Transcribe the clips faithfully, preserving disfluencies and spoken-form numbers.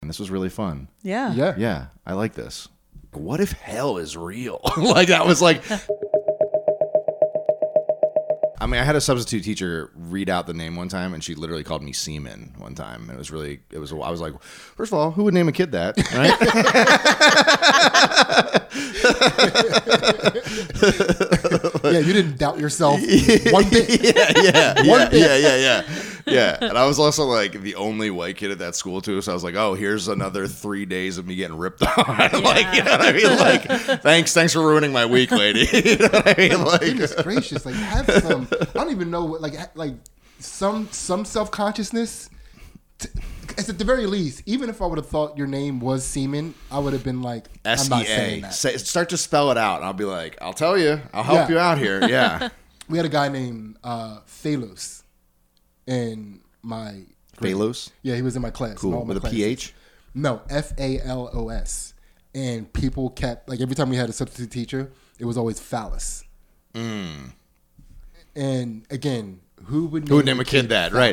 This was really fun. Yeah. Yeah. Yeah, I like this. What if hell is real? Like, that was like... I mean, I had a substitute teacher read out the name one time, and she literally called me Seaman one time. And it was really, it was, I was like, first of all, who would name a kid that, right? Yeah, you didn't doubt yourself one bit. Yeah, yeah, One yeah, bit. yeah, yeah, yeah, yeah. And I was also like the only white kid at that school too, so I was like, oh, here's another three days of me getting ripped on. Like, you know what I mean? Like, thanks, thanks for ruining my week, lady. You know what I mean? Like, Goodness gracious, like have some. I don't even know what, like ha- like some some self consciousness. At the very least, even if I would have thought your name was Seaman, I would have been like, I'm S not E saying A. that. Say, start to spell it out, and I'll be like, I'll tell you, I'll help Yeah. you out here. Yeah, We had a guy named uh, Phalos in my grade. Phalos. Yeah, he was in my class. in Cool. all my With a classes. P H. No, F A L O S. And people kept, like, every time we had a substitute teacher, it was always phallus. Mm. And again, who would name, Who would name a kid that? Right.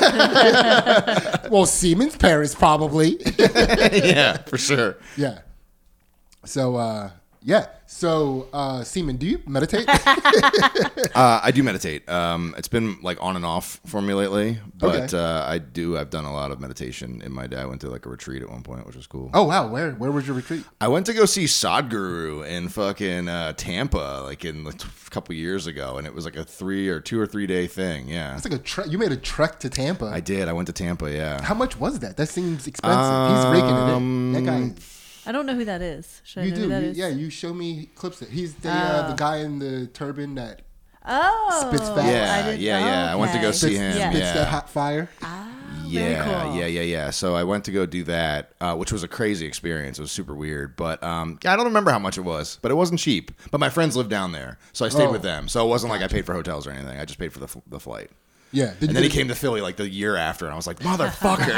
Well, Seaman's parents probably. Yeah, for sure. Yeah. So, uh, yeah. So, uh, Seaman, do you meditate? Uh, I do meditate. Um, it's been like on and off for me lately, but Okay. uh, I do. I've done a lot of meditation in my day. I went to like a retreat at one point, which was cool. Oh, wow. Where where was your retreat? I went to go see Sadhguru in fucking uh, Tampa, like in like, a couple years ago, and it was like a three or two or three day thing. Yeah, It's like a trek. You made a trek to Tampa. I did. I went to Tampa. Yeah. How much was that? That seems expensive. He's raking it in. That guy. I don't know who that is. Should I You know do. who that You- is? yeah, you show me clips. Of, he's the uh, Oh. the guy in the turban that Oh. Spits fat. I Yeah, didn't- yeah, yeah. I went to go okay. see spits, him. Yeah. spits Yeah. that hot fire. Ah, Yeah, very cool. yeah, yeah, yeah. So I went to go do that, uh, which was a crazy experience. It was super weird, but um, yeah, I don't remember how much it was, but it wasn't cheap. But my friends lived down there, so I stayed Oh. with them. So it wasn't like I paid for hotels or anything. I just paid for the, f- the flight. Yeah. Did And you then he get- came to Philly like the year after, and I was like, motherfucker.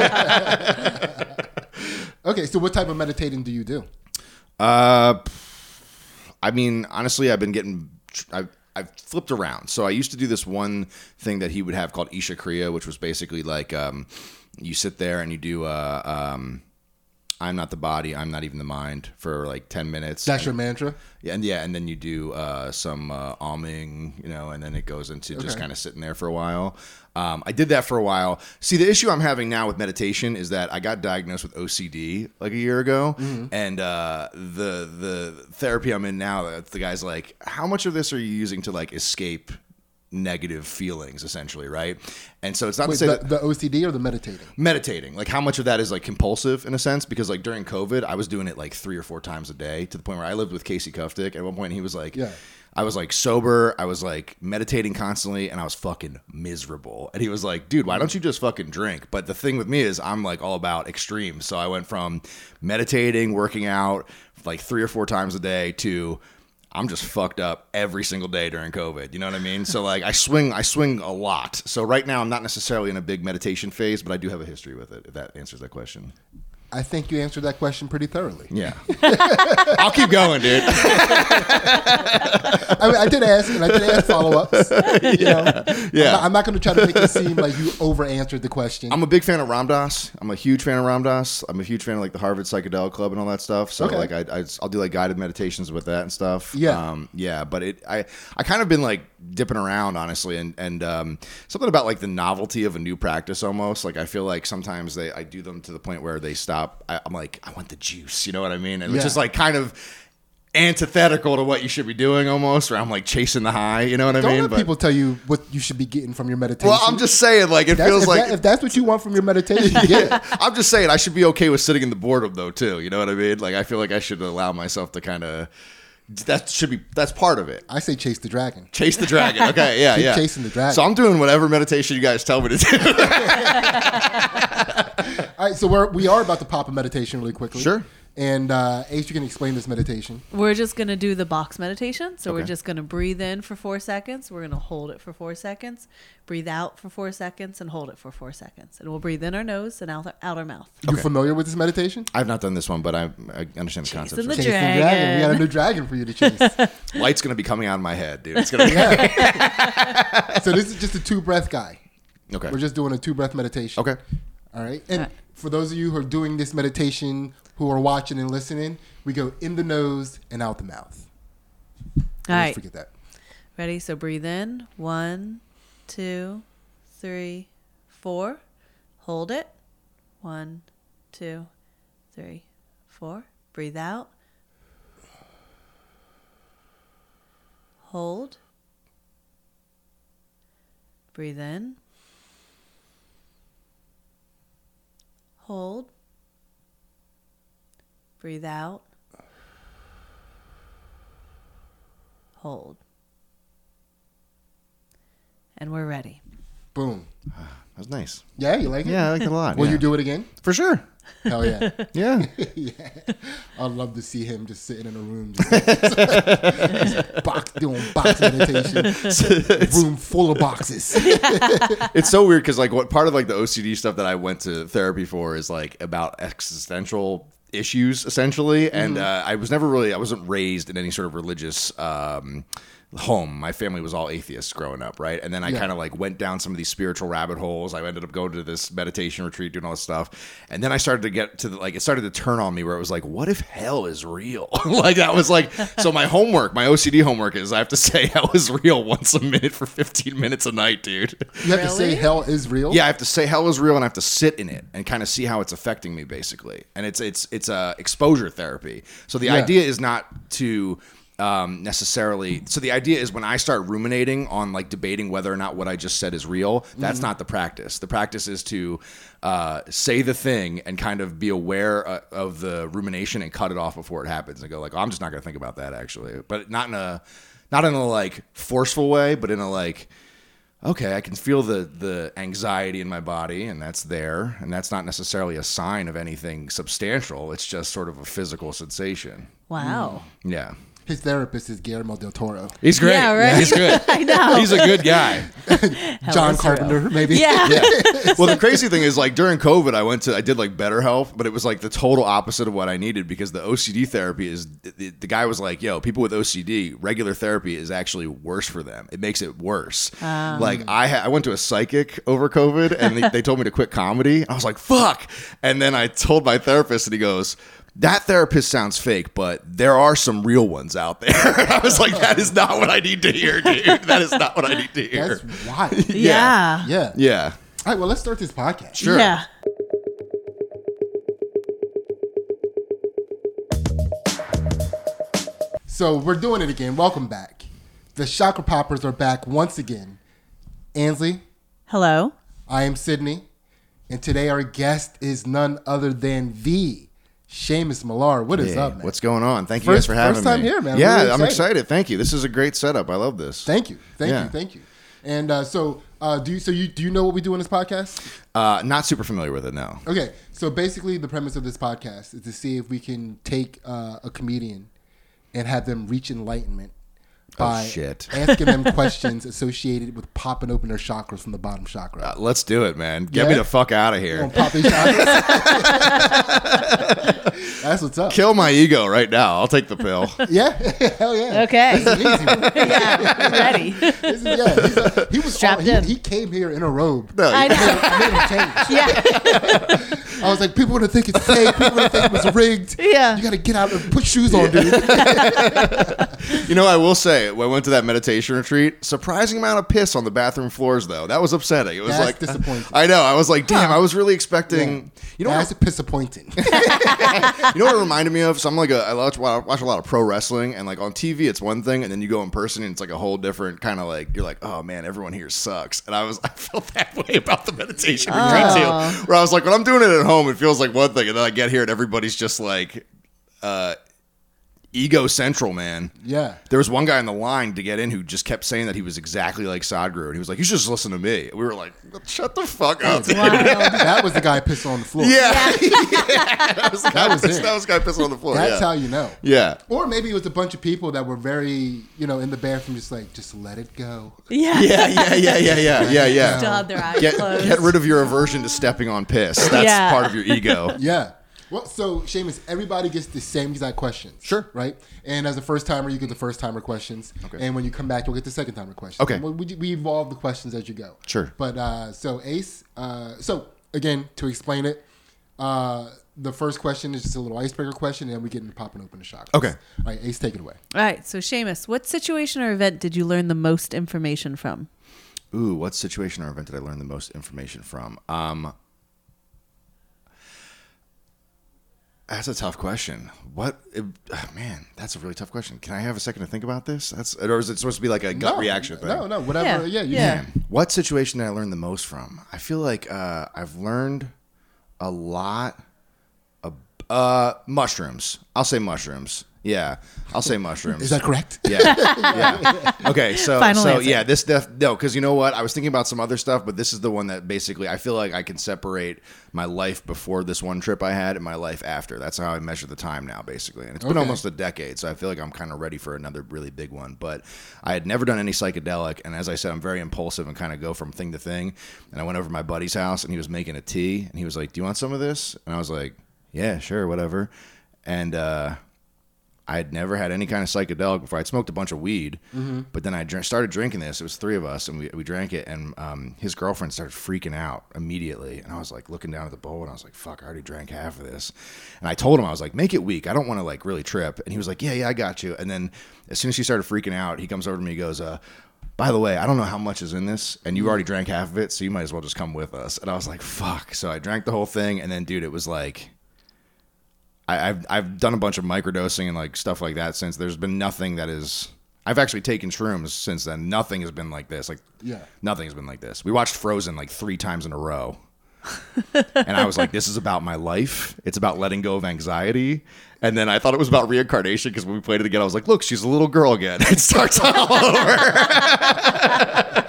Okay, so what type of meditating do you do? uh, I mean, honestly, I've been getting. I've, I've flipped around. So I used to do this one thing that he would have called Isha Kriya, which was basically like um, you sit there and you do uh, um, I'm not the body, I'm not even the mind for like ten minutes. That's your mantra? Yeah, and yeah, and then you do uh, some uh, alming, you know, and then it goes into just Okay. kind of sitting there for a while. Um, I did that for a while. See, the issue I'm having now with meditation is that I got diagnosed with O C D like a year ago, Mm-hmm. and uh, the the therapy I'm in now, the guy's like, "How much of this are you using to like escape negative feelings, essentially, right?" And so it's not Wait, to say the, that the O C D or the meditating? meditating, like how much of that is like compulsive in a sense, because like during COVID I was doing it like three or four times a day to the point where I lived with Casey Kuftick. At one point he was like, Yeah. I was like sober, I was like meditating constantly, and I was fucking miserable. And he was like, dude, why don't you just fucking drink? But the thing with me is I'm like all about extremes. So I went from meditating, working out like three or four times a day to I'm just fucked up every single day during COVID. You know what I mean? So like I swing, I swing a lot. So right now I'm not necessarily in a big meditation phase, but I do have a history with it, if that answers that question. I think you answered that question pretty thoroughly. Yeah. I'll keep going, dude. I mean, I did ask, and I did ask follow-ups. You know? Yeah. I'm not, not going to try to make it seem like you over-answered the question. I'm a big fan of Ram Dass. I'm a huge fan of Ram Dass. I'm a huge fan of like the Harvard Psychedelic Club and all that stuff. So Okay. like I, I I'll do like guided meditations with that and stuff. Yeah. Um, yeah. But it I I kind of been like dipping around honestly, and and um, something about like the novelty of a new practice almost. Like I feel like sometimes they I do them to the point where they stop. I, I'm like I want the juice. You know what I mean? And Yeah. it's just like kind of antithetical to what you should be doing almost, or I'm like chasing the high. You know what I Don't mean? let But- people tell you what you should be getting from your meditation. well, I'm just saying, like it That's- feels if, like that, if that's what you want from your meditation, get it. I'm just saying I should be okay with sitting in the boredom though too. You know what I mean? Like I feel like I should allow myself to kind of that should be that's part of it. I say chase the dragon. Chase the dragon. Okay, yeah, Keep yeah. chasing the dragon. So I'm doing whatever meditation you guys tell me to do. All right, so we're, we are about to pop a meditation really quickly. Sure. And uh, Ace, you can explain this meditation. We're just going to do the box meditation. So we're Okay. just going to breathe in for four seconds. We're going to hold it for four seconds. Breathe out for four seconds and hold it for four seconds. And we'll breathe in our nose and out, out our mouth. You familiar with this meditation? I've not done this one, but I, I understand the concept. the Sure. Chase the dragon. We got a new dragon for you to chase. Light's gonna be coming out of my head, dude. It's gonna be So this is just a two breath guy. okay. We're just doing a two breath meditation. Okay. All right. And All right. for those of you who are doing this meditation, who are watching and listening, we go in the nose and out the mouth. All Always right. forget that. Ready? So breathe in. One, two, three, four. Hold it. One, two, three, four. Breathe out. Hold. Breathe in. Hold. Breathe out. Hold. And we're ready. Boom. That was nice. Yeah, you like it? Yeah, I like it a lot. Will yeah. you do it again? For sure. Hell yeah. Yeah. yeah. I'd love to see him just sitting in a room, just, just box, doing box meditation. Room full of boxes. It's so weird because like what part of like the O C D stuff that I went to therapy for is like about existential issues essentially, and uh, I was never really I wasn't raised in any sort of religious um, home. My family was all atheists growing up, right? And then I Yeah. kind of like went down some of these spiritual rabbit holes. I ended up going to this meditation retreat, doing all this stuff, and then I started to get to the, like it started to turn on me where it was like, what if hell is real? Like that was like so. My homework, my O C D homework is I have to say hell is real once a minute for fifteen minutes a night, dude. You have to say Really? hell is real? Yeah, I have to say hell is real, and I have to sit in it and kind of see how it's affecting me, basically. And it's it's it's a exposure therapy. So the Yeah. idea is not to um, necessarily. So the idea is when I start ruminating on like debating whether or not what I just said is real, that's not the practice. The practice is to uh, say the thing and kind of be aware uh, of the rumination and cut it off before it happens and go like, oh, I'm just not going to think about that actually, but not in a not in a like forceful way, but in a like. Okay, I can feel the the anxiety in my body, and that's there, and that's not necessarily a sign of anything substantial. It's just sort of a physical sensation. Wow. Yeah. His therapist is Guillermo del Toro. He's great. Yeah, right? He's good. I know. He's a good guy. John is Carpenter, real. maybe. Yeah. Yeah. Well, the crazy thing is, like during COVID, I went to I did like BetterHelp, but it was like the total opposite of what I needed because the O C D therapy is the, the guy was like, "Yo, people with O C D, regular therapy is actually worse for them. It makes it worse." Like I ha- I went to a psychic over COVID, and they, they told me to quit comedy. I was like, "Fuck!" And then I told my therapist, and he goes, that therapist sounds fake, but there are some real ones out there. I was like, that is not what I need to hear, dude. That is not what I need to hear. That's wild. Yeah. Yeah. Yeah. All right, well, let's start this podcast. Sure. Yeah. So we're doing it again. Welcome back. The Chakra Poppers are back once again. Ansley, Hello. I am Sydney, and today our guest is none other than the Seamus Millar. What is Hey, up, man? what's going on? Thank you First- guys for having first time me. here, man. Yeah, Really I'm excited. excited. Thank you. This is a great setup. I love this. Thank you, thank Yeah. you, thank you. And uh, so, uh, do you? So you do you know what we do in this podcast? Uh, not super familiar with it, no. Okay, so basically, the premise of this podcast is to see if we can take uh, a comedian and have them reach enlightenment by Oh, shit. asking them questions associated with popping open their chakras from the bottom chakra. Uh, let's do it, man. Get Yeah? me the fuck out of You here. gonna pop these chakras? That's what's up. Kill my ego right now. I'll take the pill. Yeah, hell yeah. Okay. This is an easy one. Yeah. Ready. This is, yeah, he's a, he was Strapped he, in. he came here in a robe. No, I know. I made him change. Yeah. I was like, people gonna think it's fake. People gonna think it was rigged. Yeah. You gotta get out and put shoes on, dude. You know, I will say, when I went to that meditation retreat, surprising amount of piss on the bathroom floors, though. That was upsetting. It was That's like disappointing. I know. I was like, damn. I was really expecting. You know, That's what, disappointing. you know what it reminded me of? So I'm like, a, I watch, watch a lot of pro wrestling, and like on T V, it's one thing, and then you go in person, and it's like a whole different kind of like. You're like, oh man, everyone here sucks. And I was, I felt that way about the meditation retreat Oh. too. Where I was like, when I'm doing it at home, it feels like one thing, and then I get here, and everybody's just like, uh, ego central, man. Yeah. There was one guy in the line to get in who just kept saying that he was exactly like Sadhguru, and he was like, "You should just listen to me." We were like, "Shut the fuck up!" dude." Wild. That was the guy pissing on the floor. Yeah, yeah. That was the guy. That was piss- it. That was the guy pissing on the floor. That's yeah. how you know. Yeah. Or maybe it was a bunch of people that were very, you know, in the bathroom, just like, just let it go. Yeah. Yeah, yeah, yeah, yeah, yeah, yeah, yeah. Still had their eyes Get closed. get rid of your aversion to stepping on piss. That's Yeah. part of your ego. Yeah. Well, so Seamus, everybody gets the same exact questions. Sure. Right? And as a first timer, you get the first timer questions. Okay. And when you come back, you'll get the second timer questions. Okay. We, we, we evolve the questions as you go. Sure. But uh, so Ace, uh, so again, to explain it, Uh, the first question is just a little icebreaker question, and then we get into popping open the shock. Okay. All right, Ace, take it away. All right. So, Seamus, what situation or event did you learn the most information from? Ooh, what situation or event did I learn the most information from? Um, that's a tough question. What, it, oh, man, that's a really tough question. Can I have a second to think about this? That's, or is it supposed to be like a gut no, reaction thing? No, no, whatever. Yeah. Yeah, you Yeah. can. What situation did I learn the most from? I feel like uh, I've learned a lot of uh, mushrooms. I'll say mushrooms. Yeah, I'll say mushrooms. Is that correct? Yeah. yeah. Okay, so Final so answer. yeah, this def- no, because you know what? I was thinking about some other stuff, but this is the one that basically I feel like I can separate my life before this one trip I had and my life after. That's how I measure the time now, basically. And it's been Okay. almost a decade, so I feel like I'm kind of ready for another really big one. But I had never done any psychedelic, and as I said, I'm very impulsive and kind of go from thing to thing. And I went over to my buddy's house, and he was making a tea, and he was like, "Do you want some of this?" And I was like, "Yeah, sure, whatever." And uh I had never had any kind of psychedelic before. I'd smoked a bunch of weed, mm-hmm. but then I dr- started drinking this. It was three of us, and we, we drank it, and um, his girlfriend started freaking out immediately. And I was like looking down at the bowl, and I was like, fuck, I already drank half of this. And I told him, I was like, make it weak. I don't want to like really trip. And he was like, yeah, yeah, I got you. And then as soon as she started freaking out, he comes over to me and goes, uh, by the way, I don't know how much is in this, and you already drank half of it, so you might as well just come with us. And I was like, fuck. So I drank the whole thing, and then, dude, it was like... I, I've I've done a bunch of microdosing and like stuff like that since. There's been nothing that is. I've actually taken shrooms since then. Nothing has been like this. Like Yeah. nothing has been like this. We watched Frozen like three times in a row, and I was like, "This is about my life. It's about letting go of anxiety." And then I thought it was about reincarnation because when we played it again, I was like, "Look, she's a little girl again." It starts all over.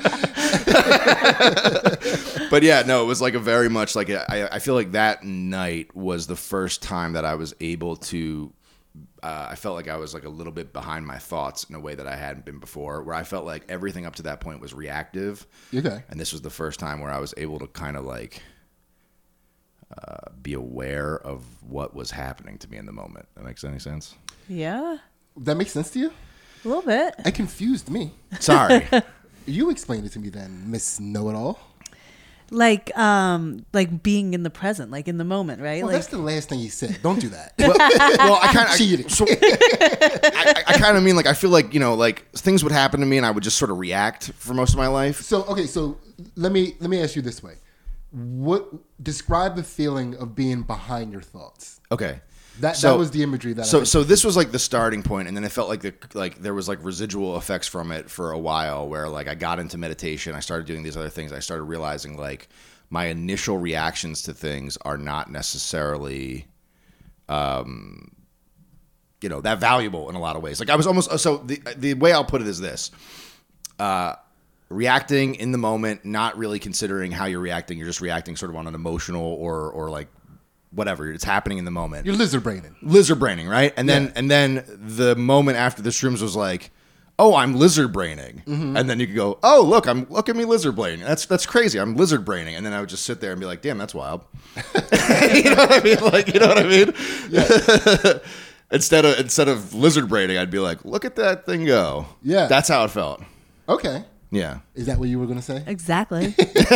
But yeah, no, it was like a very much like a, I, I feel like that night was the first time that I was able to. Uh, I felt like I was like a little bit behind my thoughts in a way that I hadn't been before, where I felt like everything up to that point was reactive. Okay. And this was the first time where I was able to kind of like uh, be aware of what was happening to me in the moment. That makes any sense? Yeah. That makes sense to you? A little bit. It confused me. Sorry. You explain it to me then, Miss Know-It-All. Like, um, like being in the present, like in the moment, right? Well, like, that's the last thing you said. Don't do that. well, well, I kind of Cheating. so, I, I kind of mean like I feel like you know like things would happen to me and I would just sort of react for most of my life. So okay, so let me let me ask you this way: What describe the feeling of being behind your thoughts? Okay. That So- that was the imagery that. So I so this was like the starting point, and then it felt like the like there was like residual effects from it for a while, where like I got into meditation, I started doing these other things, I started realizing like my initial reactions to things are not necessarily, um, you know, that valuable in a lot of ways. Like I was almost so the the way I'll put it is this. Uh, reacting in the moment, not really considering how you're reacting. You're just reacting sort of on an emotional or or like whatever. It's happening in the moment. You're lizard braining. Lizard braining, right? And then Yeah. and then the moment after the shrooms was like, oh, I'm lizard braining. Mm-hmm. And then you could go, oh, look, I'm look at me lizard braining. That's that's crazy. I'm lizard braining. And then I would just sit there and be like, damn, that's wild. You know what I mean? Like, you know what I mean? Yeah. instead of instead of lizard braining, I'd be like, look at that thing go. Yeah. That's how it felt. Okay. Yeah. Is that what you were gonna say? exactly.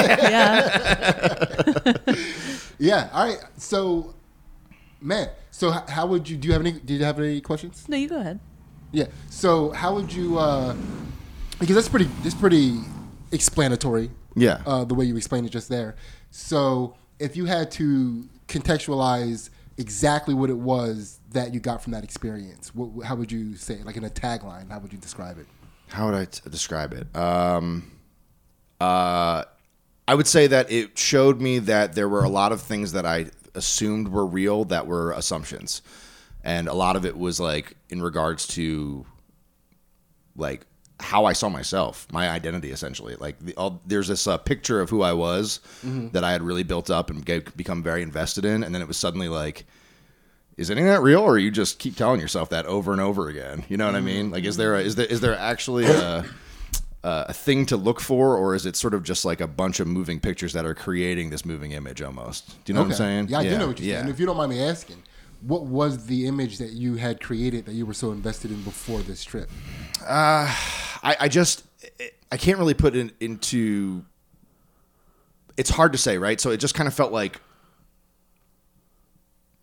yeah. Yeah. All right. So, man. So h- how would you? Do you have any? Do you have any questions? No, you go ahead. Yeah. So how would you? Uh, because that's pretty. That's pretty explanatory. Yeah. Uh, the way you explained it just there. So if you had to contextualize exactly what it was that you got from that experience, what, how would you say it? Like in a tagline, how would you describe it? How would I t- describe it? Um, uh, I would say that it showed me that there were a lot of things that I assumed were real that were assumptions. And a lot of it was like in regards to like how I saw myself, my identity essentially. Like the, all, there's this uh, picture of who I was mm-hmm. that I had really built up and get, become very invested in. And then it was suddenly like, is any of that real, or you just keep telling yourself that over and over again? You know what I mean? Like, is there a, is there is there actually a, a thing to look for, or is it sort of just like a bunch of moving pictures that are creating this moving image almost? Do you know what I'm saying? Yeah, I do know what you're yeah. saying. And if you don't mind me asking, what was the image that you had created that you were so invested in before this trip? Uh, I, I just I can't really put it into. It's hard to say, right? So it just kind of felt like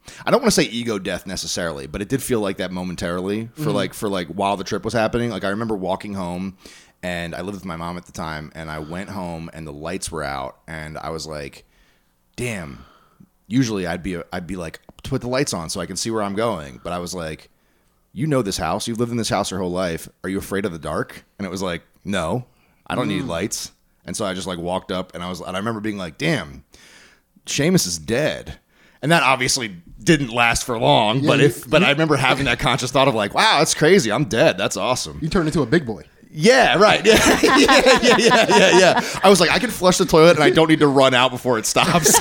I don't want to say ego death necessarily, but it did feel like that momentarily for mm-hmm. like for like while the trip was happening. Like I remember walking home, and I lived with my mom at the time, and I went home and the lights were out, and I was like, damn. Usually I'd be I'd be like, put the lights on so I can see where I'm going, but I was like, you know this house, you've lived in this house your whole life. Are you afraid of the dark? And it was like, no, I don't mm. need lights. And so I just like walked up, and I was and I remember being like, damn, Seamus is dead. And that obviously didn't last for long, yeah, but if you, but you, I remember having that conscious thought of like, wow, that's crazy. I'm dead. That's awesome. You turned into a big boy. Yeah, right. Yeah, yeah, yeah, yeah, yeah, yeah. I was like, I can flush the toilet and I don't need to run out before it stops.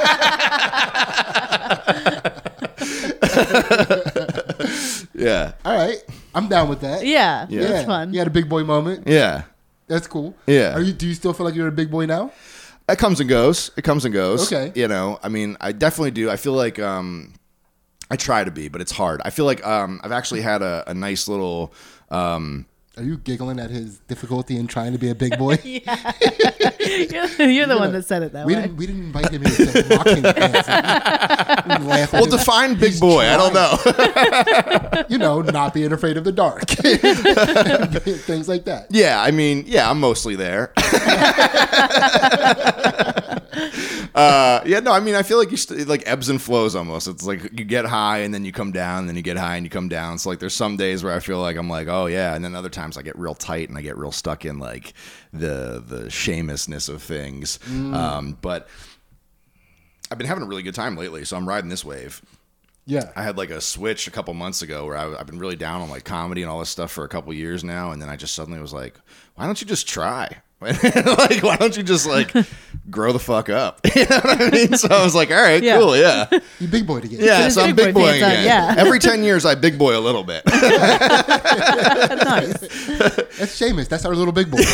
Yeah. All right. I'm down with that. Yeah. Yeah. That's fun. You had a big boy moment. Yeah. That's cool. Yeah. Are you? Do you still feel like you're a big boy now? It comes and goes. It comes and goes. Okay. You know, I mean, I definitely do. I feel like um, I try to be, but it's hard. I feel like um, I've actually had a, a nice little... Um, Are you giggling at his difficulty in trying to be a big boy? Yeah. you're, you're the one that said it that we way. Didn't, we didn't invite him here to mocking pants. Well, define big boy. I don't know. You know, not being afraid of the dark. Things like that. Yeah, I mean, yeah, I'm mostly there. Uh, yeah, no, I mean, I feel like you st- like ebbs and flows almost. It's like you get high and then you come down, and then you get high and you come down. So like, there's some days where I feel like I'm like, oh yeah, and then other times I get real tight and I get real stuck in like the the Seamusness of things. Mm. Um, but I've been having a really good time lately, so I'm riding this wave. Yeah, I had like a switch a couple months ago where I, I've been really down on like comedy and all this stuff for a couple years now, and then I just suddenly was like, why don't you just try? Like, why don't you just like grow the fuck up? You know what I mean? So I was like, all right, yeah. cool, yeah. You big boy again. Yeah, so I'm big, big boy again. On, yeah. Every ten years, I big boy a little bit. Nice. That's Seamus. That's our little big boy.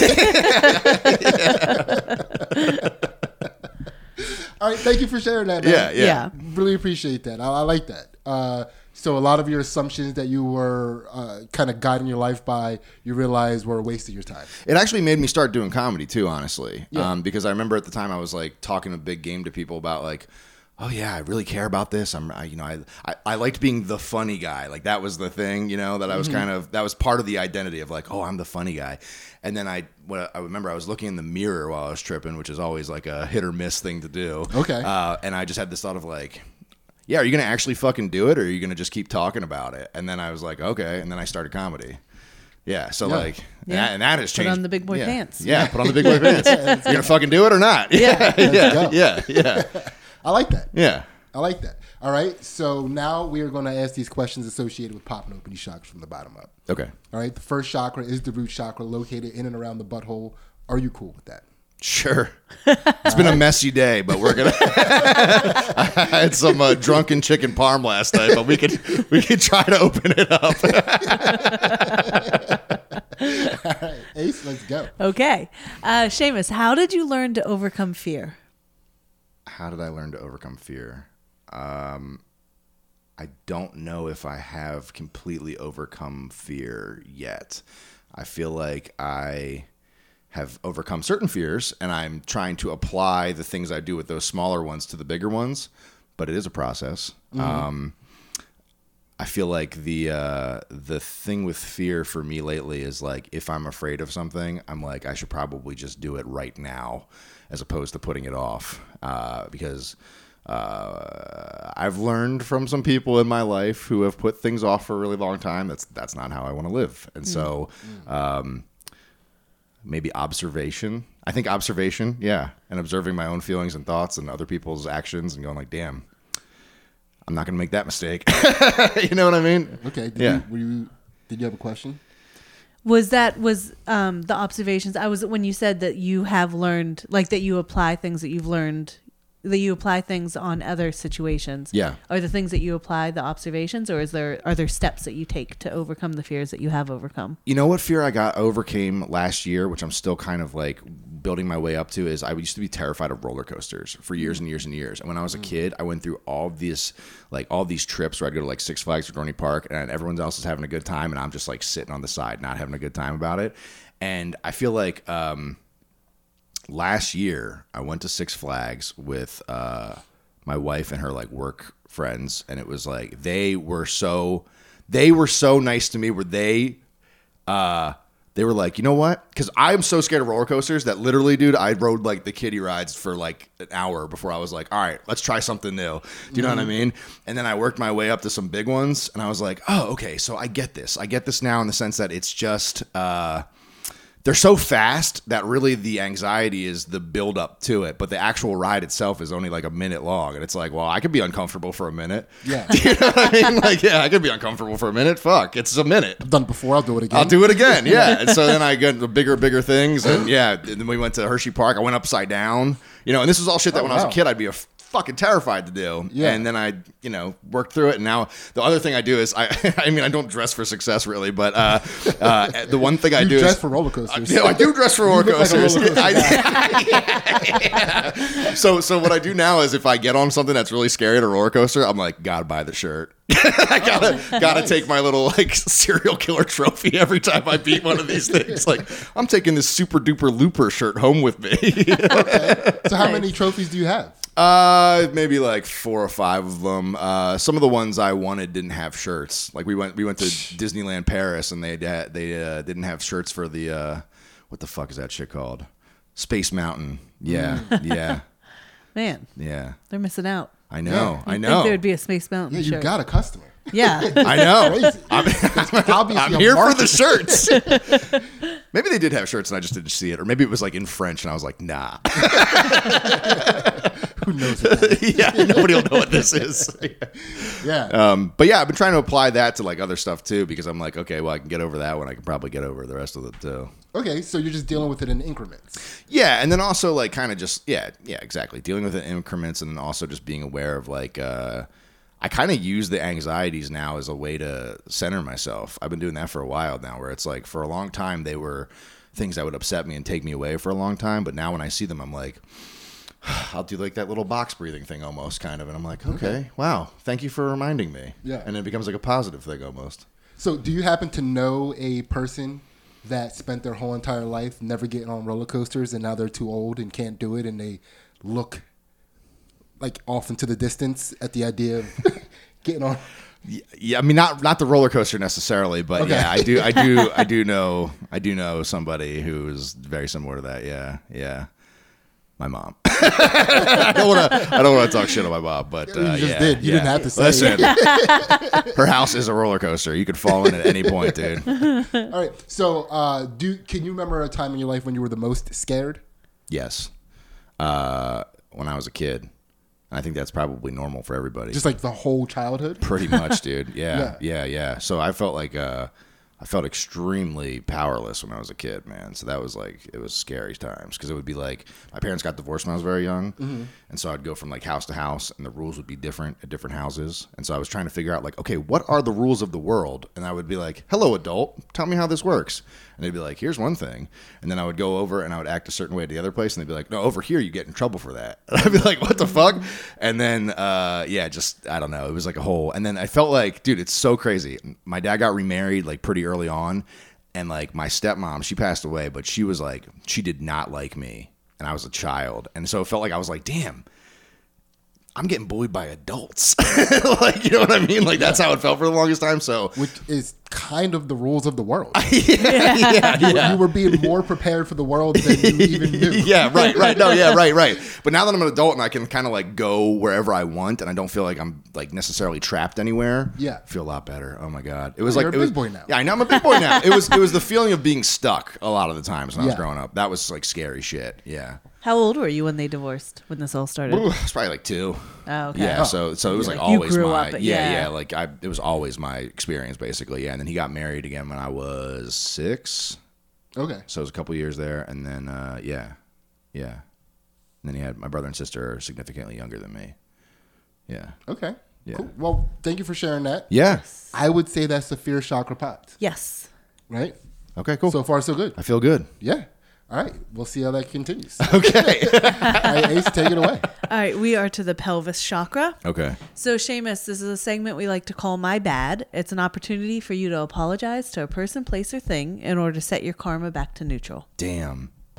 All right, thank you for sharing that, man. Yeah, yeah. yeah. Really appreciate that. I, I like that. Uh, so a lot of your assumptions that you were uh, kind of guiding your life by, you realized were a waste of your time. It actually made me start doing comedy too, honestly. Yeah. Um, because I remember at the time I was like talking a big game to people about like, oh yeah, I really care about this. I'm, I, you know, I, I, I liked being the funny guy. Like that was the thing, you know, that I was mm-hmm. kind of, that was part of the identity of like, oh, I'm the funny guy. And then I, what I remember I was looking in the mirror while I was tripping, which is always like a hit or miss thing to do. Okay. Uh, and I just had this thought of like, yeah, are you going to actually fucking do it, or are you going to just keep talking about it? And then I was like, okay. And then I started comedy. Yeah. So yeah. like, yeah. That, and that has changed. Put on the big boy yeah. pants. Yeah. Put on the big boy pants. You going to fucking do it or not? Yeah. Yeah. Yeah. Yeah. Yeah. I like that. Yeah. I like that. All right. So now we are going to ask these questions associated with popping open these chakras from the bottom up. Okay. All right. The first chakra is the root chakra, located in and around the butthole. Are you cool with that? Sure. It's been a messy day, but we're gonna. I had some uh, drunken chicken parm last night, but we could we could try to open it up. All right, Ace, let's go. Okay, uh, Seamus, how did you learn to overcome fear? How did I learn to overcome fear? Um, I don't know if I have completely overcome fear yet. I feel like I have overcome certain fears, and I'm trying to apply the things I do with those smaller ones to the bigger ones, but it is a process. Mm-hmm. Um, I feel like the uh, the thing with fear for me lately is like, if I'm afraid of something, I'm like, I should probably just do it right now as opposed to putting it off, uh, because uh, I've learned from some people in my life who have put things off for a really long time. That's that's not how I want to live. And mm-hmm. so um, maybe observation. I think observation, yeah, and observing my own feelings and thoughts and other people's actions and going like, damn, I'm not going to make that mistake. You know what I mean? Okay. Did yeah. You, were you, did you have a question? Was that, was um, the observations, I was, when you said that you have learned, like that you apply things that you've learned, that you apply things on other situations. Yeah. Are the things that you apply the observations, or is there, are there steps that you take to overcome the fears that you have overcome? You know what fear I got overcame last year, which I'm still kind of like building my way up to, is I used to be terrified of roller coasters for years and years and years. And when I was a kid, I went through all these, like all these trips where I'd go to like Six Flags or Dorney Park, and everyone else is having a good time, and I'm just like sitting on the side, not having a good time about it. And I feel like, um, last year, I went to Six Flags with uh, my wife and her like work friends, and it was like they were so they were so nice to me. Where they, uh, they were like, you know what? Because I'm so scared of roller coasters that literally, dude, I rode like the kiddie rides for like an hour before I was like, all right, let's try something new. Do you know mm-hmm. what I mean? And then I worked my way up to some big ones, and I was like, oh, okay, so I get this. I get this now in the sense that it's just. Uh, They're so fast that really the anxiety is the build up to it, but the actual ride itself is only like a minute long, and it's like, well, I could be uncomfortable for a minute. Yeah, do you know what I mean? Like, yeah, I could be uncomfortable for a minute. Fuck, it's a minute. I've done it before. I'll do it again. I'll do it again. Yeah, and so then I get the bigger, bigger things, and yeah, and then we went to Hershey Park. I went upside down, you know, and this was all shit that oh, when wow. I was a kid I'd be a fucking terrified to do. Yeah. And then I, you know, worked through it. And now the other thing I do is I, I mean, I don't dress for success really, but uh, uh, the one thing I you do dress is for roller coasters. I, you know, I do dress for roller You look like a coasters. roller coaster I, yeah, yeah. So, so what I do now is if I get on something that's really scary at a roller coaster, I'm like, gotta buy the shirt. I gotta oh, gotta nice. take my little like serial killer trophy every time I beat one of these things. Like I'm taking this super duper looper shirt home with me. Okay. So how many trophies do you have? Uh, maybe like four or five of them. Uh, some of the ones I wanted didn't have shirts. Like we went, we went to Disneyland Paris, and they had, they uh, didn't have shirts for the uh, what the fuck is that shit called? Space Mountain. Yeah, yeah, Man, yeah. they're missing out. I know, You'd I know. think there would be a Space Mountain Yeah, you shirt. got a customer. Yeah. I know. Crazy. I'm, Obviously I'm a here for market. the shirts. Maybe they did have shirts and I just didn't see it, or maybe it was like in French and I was like, nah. Who knows what that is? Yeah, nobody will know what this is. Yeah. Um, but yeah, I've been trying to apply that to like other stuff too, because I'm like, okay, well, I can get over that one. I can probably get over the rest of it too. Okay, so you're just dealing with it in increments. Yeah, and then also like kind of just yeah, yeah, exactly, dealing with it in increments, and then also just being aware of like. Uh, I kind of use the anxieties now as a way to center myself. I've been doing that for a while now, where it's like for a long time they were things that would upset me and take me away for a long time. But now when I see them, I'm like, I'll do like that little box breathing thing almost kind of. And I'm like, okay, okay. Wow, thank you for reminding me. Yeah. And it becomes like a positive thing almost. So do you happen to know a person that spent their whole entire life never getting on roller coasters and now they're too old and can't do it and they look like off into the distance at the idea of getting on? Yeah, I mean not not the roller coaster necessarily, but Okay. yeah, I do I do I do know I do know somebody who's very similar to that. Yeah, yeah. My mom. I don't want to. I don't want to talk shit on my mom, but uh, You just yeah, did. You yeah. didn't have to say Listen, it. her house is a roller coaster. You could fall in at any point, dude. All right. So, uh, do can you remember a time in your life when you were the most scared? Yes, uh, when I was a kid. I think that's probably normal for everybody. Just like the whole childhood? Pretty much, dude. Yeah, Yeah. yeah, yeah. So I felt like uh, I felt extremely powerless when I was a kid, man. So that was like it was scary times because it would be like my parents got divorced when I was very young, Mm-hmm. and so I'd go from like house to house, and the rules would be different at different houses. And so I was trying to figure out like, okay, what are the rules of the world? And I would be like, "Hello, adult, tell me how this works." And they'd be like, "Here's one thing," and then I would go over and I would act a certain way at the other place, and they'd be like, "No, over here you get in trouble for that." And I'd be like, "What the fuck?" And then, uh, yeah, just I don't know. It was like a whole. And then I felt like, dude, it's so crazy. My dad got remarried like pretty early on, and like my stepmom, she passed away, but she was like, she did not like me, and I was a child, and so it felt like I was like, damn. I'm getting bullied by adults. Like, you know what I mean? Like, that's how it felt for the longest time. So, Which is kind of the rules of the world. yeah, yeah, You, yeah. you were being more prepared for the world than you even knew. Yeah, right, right. No, yeah, right, right. But now that I'm an adult and I can kind of like go wherever I want and I don't feel like I'm like necessarily trapped anywhere. Yeah. I feel a lot better. Oh my God. It was You're like, a it was, big boy now. Yeah, I know I'm a big boy now. It was, it was the feeling of being stuck a lot of the times when I was Yeah. growing up. That was like scary shit. Yeah. How old were you when they divorced? When this all started? Ooh, it's probably like two. Oh, okay. Yeah, so so it was like You always grew my up, but yeah, yeah. yeah, like I it was always my experience basically. Yeah, and then he got married again when I was six. Okay. So it was a couple years there, and then uh, yeah, yeah, and then he had my brother and sister are significantly younger than me. Yeah, Okay. Yeah. Cool. Well, thank you for sharing that. yeah. I would say that's the fear chakra pot, Yes. right? Okay, cool. So far, so good. I feel good. Yeah. All right. We'll see how that continues. Okay. All right, Ace, take it away. All right, we are to the pelvis chakra. Okay. So, Seamus, this is a segment we like to call My Bad. It's an opportunity for you to apologize to a person, place, or thing in order to set your karma back to neutral. Damn.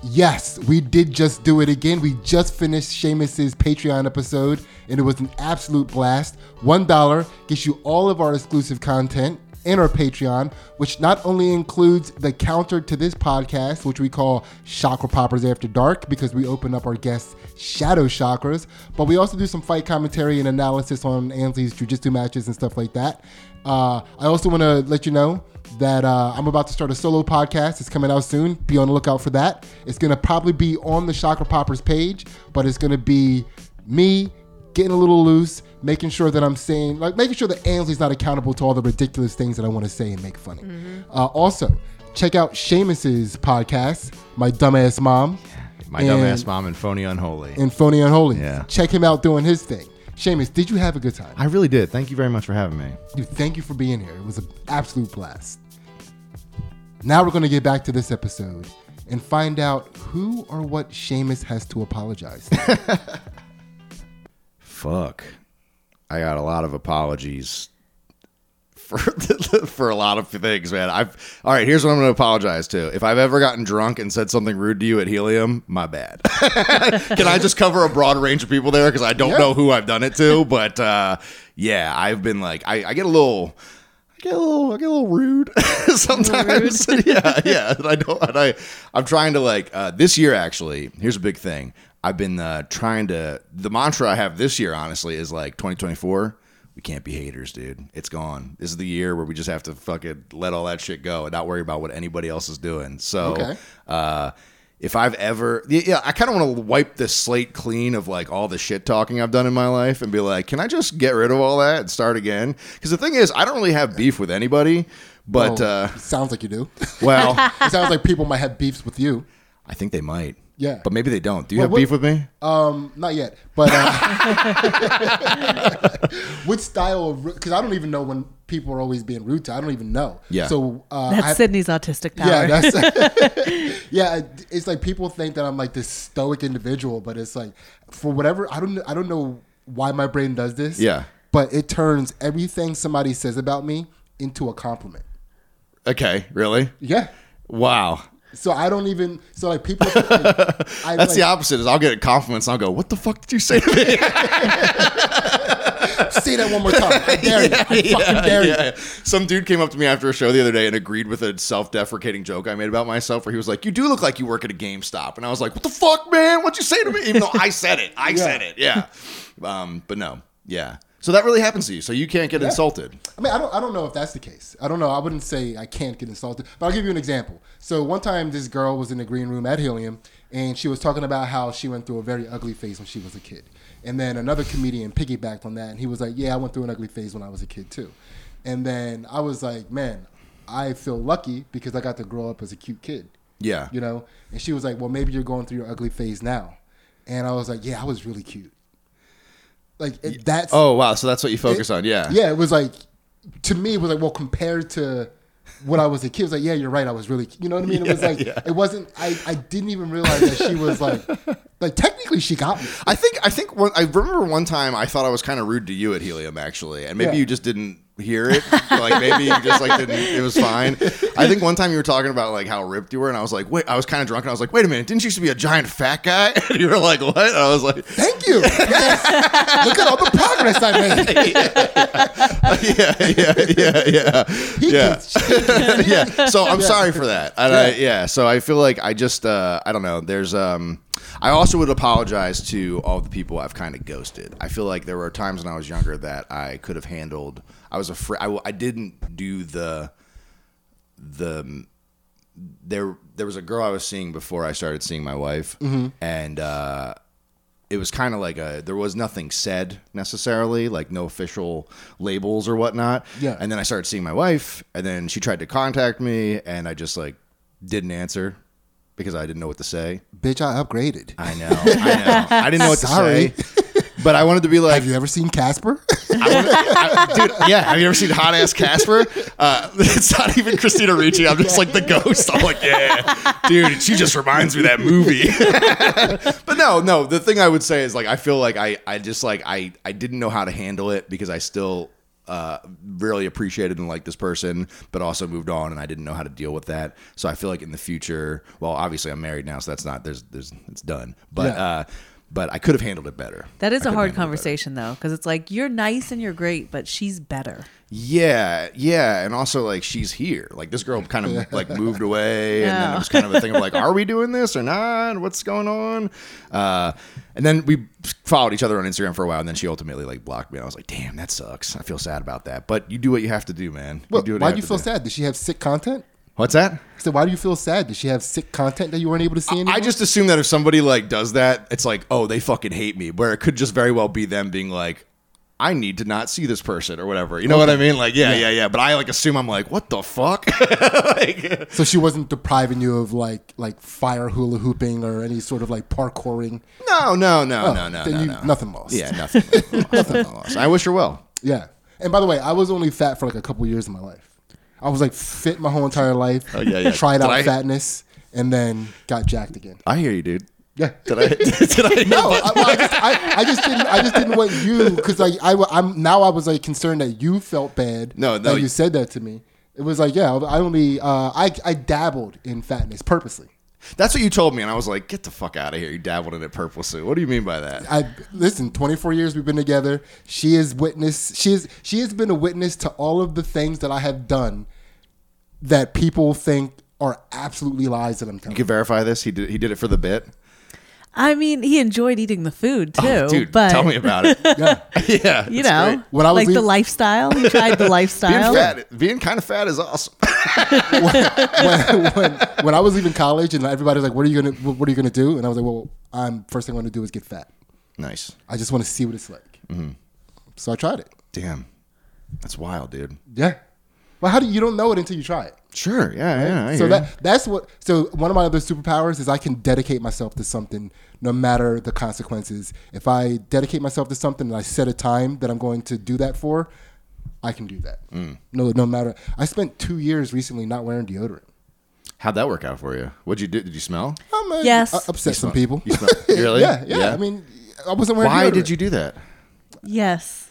Yes, we did just do it again. We just finished Seamus's Patreon episode, and it was an absolute blast. One dollar gets you all of our exclusive content in our Patreon, which not only includes the counter to this podcast, which we call Chakra Poppers After Dark, because we open up our guests' shadow chakras, but we also do some fight commentary and analysis on Ansley's jiu-jitsu matches and stuff like that. Uh, I also want to let you know that uh, I'm about to start a solo podcast. It's coming out soon. Be on the lookout for that. It's going to probably be on the Chakra Poppers page, but it's going to be me getting a little loose, making sure that I'm saying, like, making sure that Ansley's not accountable to all the ridiculous things that I want to say and make funny. Mm-hmm. Uh, also, check out Seamus's podcast, My Dumbass Mom. My Dumbass Mom and Phony Unholy. And Phony Unholy. Yeah. Check him out doing his thing. Seamus, did you have a good time? I really did. Thank you very much for having me. Dude, thank you for being here. It was an absolute blast. Now we're going to get back to this episode and find out who or what Seamus has to apologize to. Fuck. I got a lot of apologies for for a lot of things, man. I've all right, here's what I'm going to apologize to. If I've ever gotten drunk and said something rude to you at Helium, my bad. Can I just cover a broad range of people there? Because I don't yeah. know who I've done it to. But uh, yeah, I've been like, I, I get a little... I get a little, I get a little rude sometimes. Rude. yeah, yeah. And I don't. And I, I'm trying to like uh, this year. Actually, here's a big thing. I've been uh, trying to. The mantra I have this year, honestly, is like twenty twenty-four. We can't be haters, dude. It's gone. This is the year where we just have to fucking let all that shit go and not worry about what anybody else is doing. So, okay. uh, if I've ever, yeah, I kind of want to wipe the slate clean of like all the shit talking I've done in my life and be like, can I just get rid of all that and start again? Because the thing is, I don't really have beef with anybody, but well, uh, it sounds like you do. Well, it sounds like people might have beefs with you. I think they might. Yeah, but maybe they don't. Do you well, have what, beef with me? Um, not yet. But uh, what style of? Because I don't even know when people are always being rude to. I don't even know. Yeah. So uh, that's I, Sydney's autistic power. Yeah, that's yeah. It's like people think that I'm like this stoic individual, but it's like for whatever I don't I don't know why my brain does this. Yeah. But it turns everything somebody says about me into a compliment. Okay. Really? Yeah. Wow. So I don't even. So like people. Like, I, That's like, the opposite. Is I'll get compliments and I'll go, "What the fuck did you say to me?" Say that one more time. I dare yeah, you. I yeah, fucking dare yeah. you. Some dude came up to me after a show the other day and agreed with a self-deprecating joke I made about myself, where he was like, "You do look like you work at a GameStop," and I was like, "What the fuck, man? What'd you say to me?" Even though I said it. I yeah. said it. Yeah. Um. But no. Yeah. So that really happens to you. So you can't get yeah. insulted. I mean, I don't. I don't know if that's the case. I don't know. I wouldn't say I can't get insulted, but I'll give you an example. So one time, this girl was in the green room at Helium, and she was talking about how she went through a very ugly phase when she was a kid. And then another comedian piggybacked on that, and he was like, "Yeah, I went through an ugly phase when I was a kid too." And then I was like, "Man, I feel lucky because I got to grow up as a cute kid." Yeah. You know. And she was like, "Well, maybe you're going through your ugly phase now." And I was like, "Yeah, I was really cute." Like it, that's oh wow, so that's what you focus it, on, yeah. Yeah, it was like to me, it was like, well, compared to when I was a kid, it was like, yeah, you're right, I was really, you know what I mean? It yeah, was like, yeah. it wasn't. I, I didn't even realize that she was like, like technically she got me. I think I think one, I remember one time I thought I was kind of rude to you at Helium actually, and maybe yeah. you just didn't hear it. Like maybe you just like didn't. It was fine. I think one time you were talking about like how ripped you were, and I was like, wait, I was kind of drunk, and I was like, wait a minute, didn't you used to be a giant fat guy? And you were like, what? And I was like, thank you. Yes. Look at all the progress I made. yeah, yeah, yeah, yeah, yeah, yeah. yeah. So I'm yeah. sorry for that. And yeah. I, yeah. So I feel like I just uh, I don't know. There's um. I also would apologize to all the people I've kind of ghosted. I feel like there were times when I was younger that I could have handled. I was afraid. I, I didn't do the the there. There was a girl I was seeing before I started seeing my wife, mm-hmm. and uh, it was kind of like a. There was nothing said necessarily, like no official labels or whatnot. Yeah. And then I started seeing my wife, and then she tried to contact me, and I just like didn't answer. Because I didn't know what to say. Bitch, I upgraded. I know. I know. I didn't know what Sorry. to say. But I wanted to be like. Have you ever seen Casper? I wanted, I, dude, yeah. Have you ever seen Hot Ass Casper? Uh, it's not even Christina Ricci. I'm just like the ghost. I'm like, yeah, dude. She just reminds me of that movie. But no, no. The thing I would say is like I feel like I, I just like I, I didn't know how to handle it because I still. uh, really appreciated and liked this person, but also moved on, and I didn't know how to deal with that. So I feel like in the future, well, obviously I'm married now, so that's not there's there's it's done. But Yeah. uh, but I could have handled it better. That is I a could have hard handled it better. conversation though, because it's like you're nice and you're great, but she's better. Yeah, yeah, and also like she's here. Like this girl kind of like moved away, and then Yeah. it was kind of a thing of like, are we doing this or not? What's going on? Uh, and then we followed each other on Instagram for a while, and then she ultimately like blocked me. And I was like, damn, that sucks. I feel sad about that. But you do what you have to do, man. You Well, do what why have do you to feel sad? Did she have sick content? What's that? So why do you feel sad? Did she have sick content that you weren't able to see anymore? I just assume that if somebody like does that, it's like, oh, they fucking hate me. Where it could just very well be them being like, I need to not see this person or whatever. You know what I mean? Like, yeah, yeah, yeah. But I like assume I'm like, what the fuck? like, So she wasn't depriving you of like like fire hula hooping or any sort of like parkouring. no, no, no, Oh, no, no, then no, you, no. nothing lost. Yeah, nothing. lost, nothing lost. I wish her well. Yeah. And by the way, I was only fat for like a couple years in my life. I was like fit my whole entire life. Oh, yeah, yeah. Tried Did out I- fatness and then got jacked again. I hear you, dude. Yeah. Did I? Did I? No, I, well, I, just, I, I just didn't. I just didn't want you because like I, I'm now I was like concerned that you felt bad. No, no, that you- you said that to me. It was like yeah, I only uh, I I dabbled in fatness purposely. That's what you told me, and I was like, get the fuck out of here. You dabbled in it purposely. What do you mean by that? I listen. twenty-four years we've been together. She is witness. She is. She has been a witness to all of the things that I have done that people think are absolutely lies that I'm You telling. can verify this. He did. He did it for the bit. I mean, he enjoyed eating the food too. Oh, dude, but tell me about it. Yeah. yeah, you it's know, great. When I was like the leaving- lifestyle. He tried the being lifestyle. fat, being kind of fat is awesome. when, when, when I was leaving college and everybody's like, "What are you gonna? What are you gonna do?" And I was like, "Well, I'm first thing I'm gonna do is get fat. Nice. I just want to see what it's like." Mm-hmm. So I tried it. Damn, that's wild, dude. Yeah. Well, how do you, you don't know it until you try it? Sure. Yeah. Yeah. I So hear that that's what. So one of my other superpowers is I can dedicate myself to something, no matter the consequences. If I dedicate myself to something and I set a time that I'm going to do that for, I can do that. Mm. No, no matter. I spent two years recently not wearing deodorant. How'd that work out for you? What'd you do? Did you smell? I'm, uh, Yes. uh, upset some people. You smell? Really? yeah, yeah, I mean, I wasn't wearing. why deodorant. did you do that? Yes.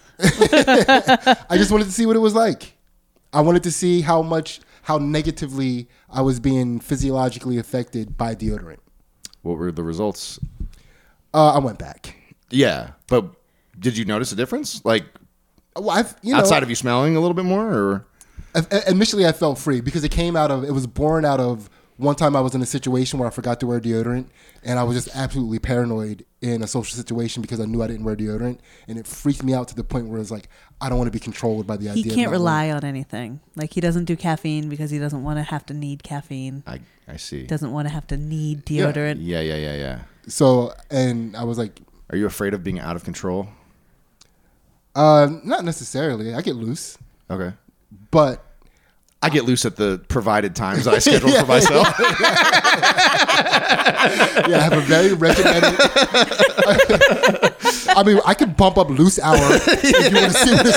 I just wanted to see what it was like. I wanted to see how much, how negatively I was being physiologically affected by deodorant. What were the results? Uh, I went back. Yeah, but did you notice a difference? Like Well, I've, you know, outside of you smelling a little bit more, or I- I- initially I felt free because it came out of, it was born out of one time I was in a situation where I forgot to wear deodorant and I was just absolutely paranoid in a social situation because I knew I didn't wear deodorant, and it freaked me out to the point where it's like, I don't want to be controlled by the He idea. of can't not wearing- rely on anything. Like he doesn't do caffeine because he doesn't want to have to need caffeine. I I see. Doesn't want to have to need deodorant. Yeah, yeah, yeah, yeah. So, and I was like, Are you afraid of being out of control? uh, not necessarily. I get loose, Okay. but I get loose at the provided times that I schedule for myself. yeah, I have a very regimented. I mean, I could bump up loose hour if you want to see what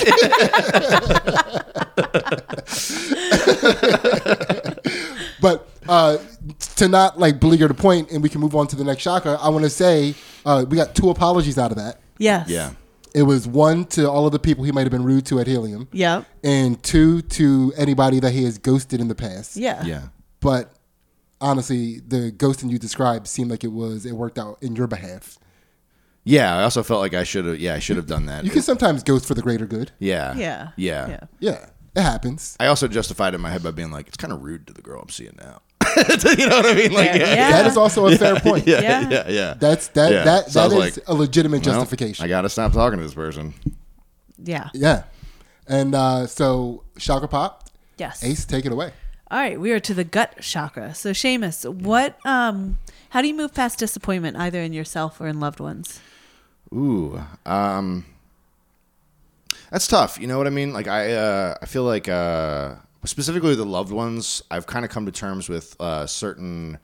it's like. But uh, to not like beleaguer the point, and we can move on to the next chakra. I want to say uh, we got two apologies out of that. Yes. Yeah. It was one to all of the people he might have been rude to at Helium, Yep. and two to anybody that he has ghosted in the past. Yeah. Yeah. But honestly, the ghosting you described seemed like it was it worked out in your behalf. Yeah. I also felt like I should have. Yeah, I should have done that. You can sometimes ghost for the greater good. Yeah. Yeah. Yeah. Yeah. Yeah, it happens. I also justified it in my head by being like, it's kind of rude to the girl I'm seeing now. You know what I mean? Like, Yeah. yeah. Yeah. That is also a fair point. Yeah. Yeah. Yeah. Yeah. That's that Yeah. that So I that was is like, a legitimate Well, justification. I got to stop talking to this person. Yeah. Yeah, and uh, so chakra pop, Yes. Ace, take it away. All right, we are to the gut chakra. So, Seamus, what, um, how do you move past disappointment either in yourself or in loved ones? Ooh, um, that's tough. You know what I mean? Like I, uh, I feel like uh, specifically the loved ones. I've kind of come to terms with uh, certain.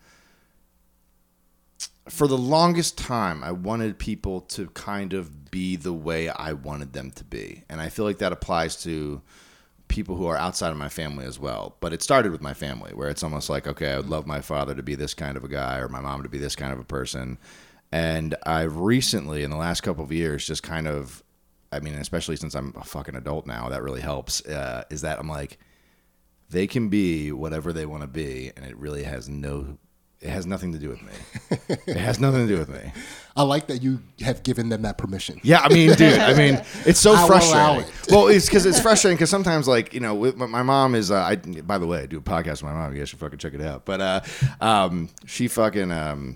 For the longest time, I wanted people to kind of be the way I wanted them to be, and I feel like that applies to people who are outside of my family as well. But it started with my family, where it's almost like, okay, I would love my father to be this kind of a guy, or my mom to be this kind of a person. And I've recently, in the last couple of years, just kind of I mean, especially since I'm a fucking adult now, that really helps. Uh, is that I'm like, they can be whatever they want to be, and it really has no, it has nothing to do with me. It has nothing to do with me. I like that you have given them that permission. Yeah, I mean, dude, I mean, it's so I will allow frustrating. it. Well, it's because it's frustrating because sometimes, like, you know, with, my, my mom is, uh, I, by the way, I do a podcast with my mom. You guys should fucking check it out. But uh, um, she fucking, um,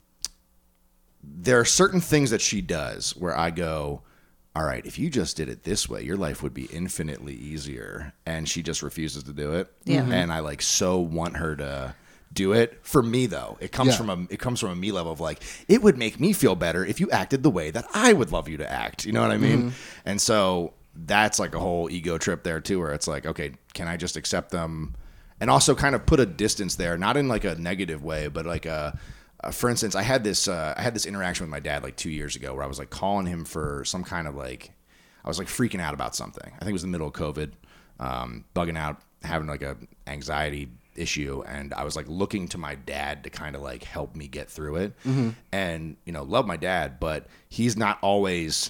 there are certain things that she does where I go, all right, if you just did it this way, your life would be infinitely easier. And she just refuses to do it. Yeah. Mhm. And I like so want her to do it. For me though, it comes Yeah. from a it comes from a me level of like, it would make me feel better if you acted the way that I would love you to act. You know what I mean? And so that's like a whole ego trip there too, where it's like, okay, can I just accept them? And also kind of put a distance there, not in like a negative way, but like a Uh, for instance, I had this uh, I had this interaction with my dad like two years ago where I was like calling him for some kind of like I was like freaking out about something. I think it was in the middle of COVID, um, bugging out, having like a anxiety issue, and I was like looking to my dad to kind of like help me get through it. Mm-hmm. And you know, love my dad, but he's not always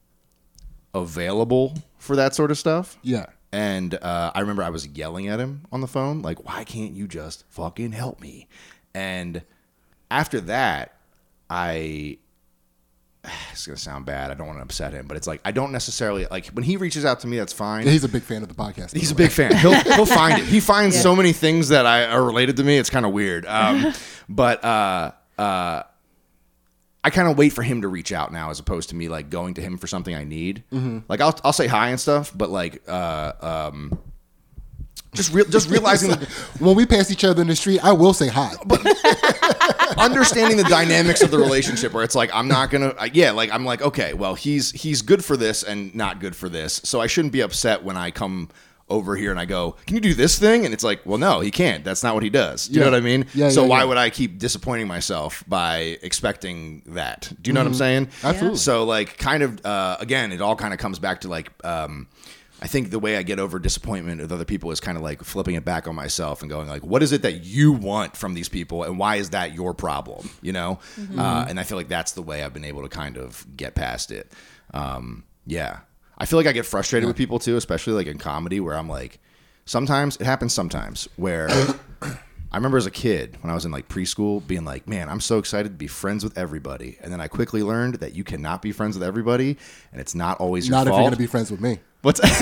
available for that sort of stuff. Yeah. And uh, I remember I was yelling at him on the phone, like, "Why can't you just fucking help me?" And after that, I, it's going to sound bad. I don't want to upset him, but it's like, I don't necessarily, like, when he reaches out to me, that's fine. He's a big fan of the podcast. He's a big fan. He'll, he'll find it. He finds yeah. so many things that I are related to me. It's kind of weird. Um, but uh, uh, I kind of wait for him to reach out now as opposed to me, like, going to him for something I need. Mm-hmm. Like, I'll, I'll say hi and stuff, but, like, uh, um, Just re- just realizing that when we pass each other in the street, I will say hi. But understanding the dynamics of the relationship, where it's like I'm not gonna, yeah, like I'm like, okay, well he's he's good for this and not good for this, so I shouldn't be upset when I come over here and I go, can you do this thing? And it's like, well, no, he can't. That's not what he does. Do you yeah. know what I mean? Yeah. So yeah, why yeah. would I keep disappointing myself by expecting that? Do you know mm-hmm. what I'm saying? Absolutely. So like, kind of, uh, again, it all kind of comes back to like. Um, I think the way I get over disappointment with other people is kind of like flipping it back on myself and going like, what is it that you want from these people, and why is that your problem? You know, mm-hmm. uh, and I feel like that's the way I've been able to kind of get past it. Um, yeah, I feel like I get frustrated yeah. with people too, especially like in comedy, where I'm like, sometimes it happens. Sometimes where I remember as a kid when I was in like preschool being like, man, I'm so excited to be friends with everybody, and then I quickly learned that you cannot be friends with everybody, and it's not always your not fault. Not if you're gonna be friends with me. What's Yo,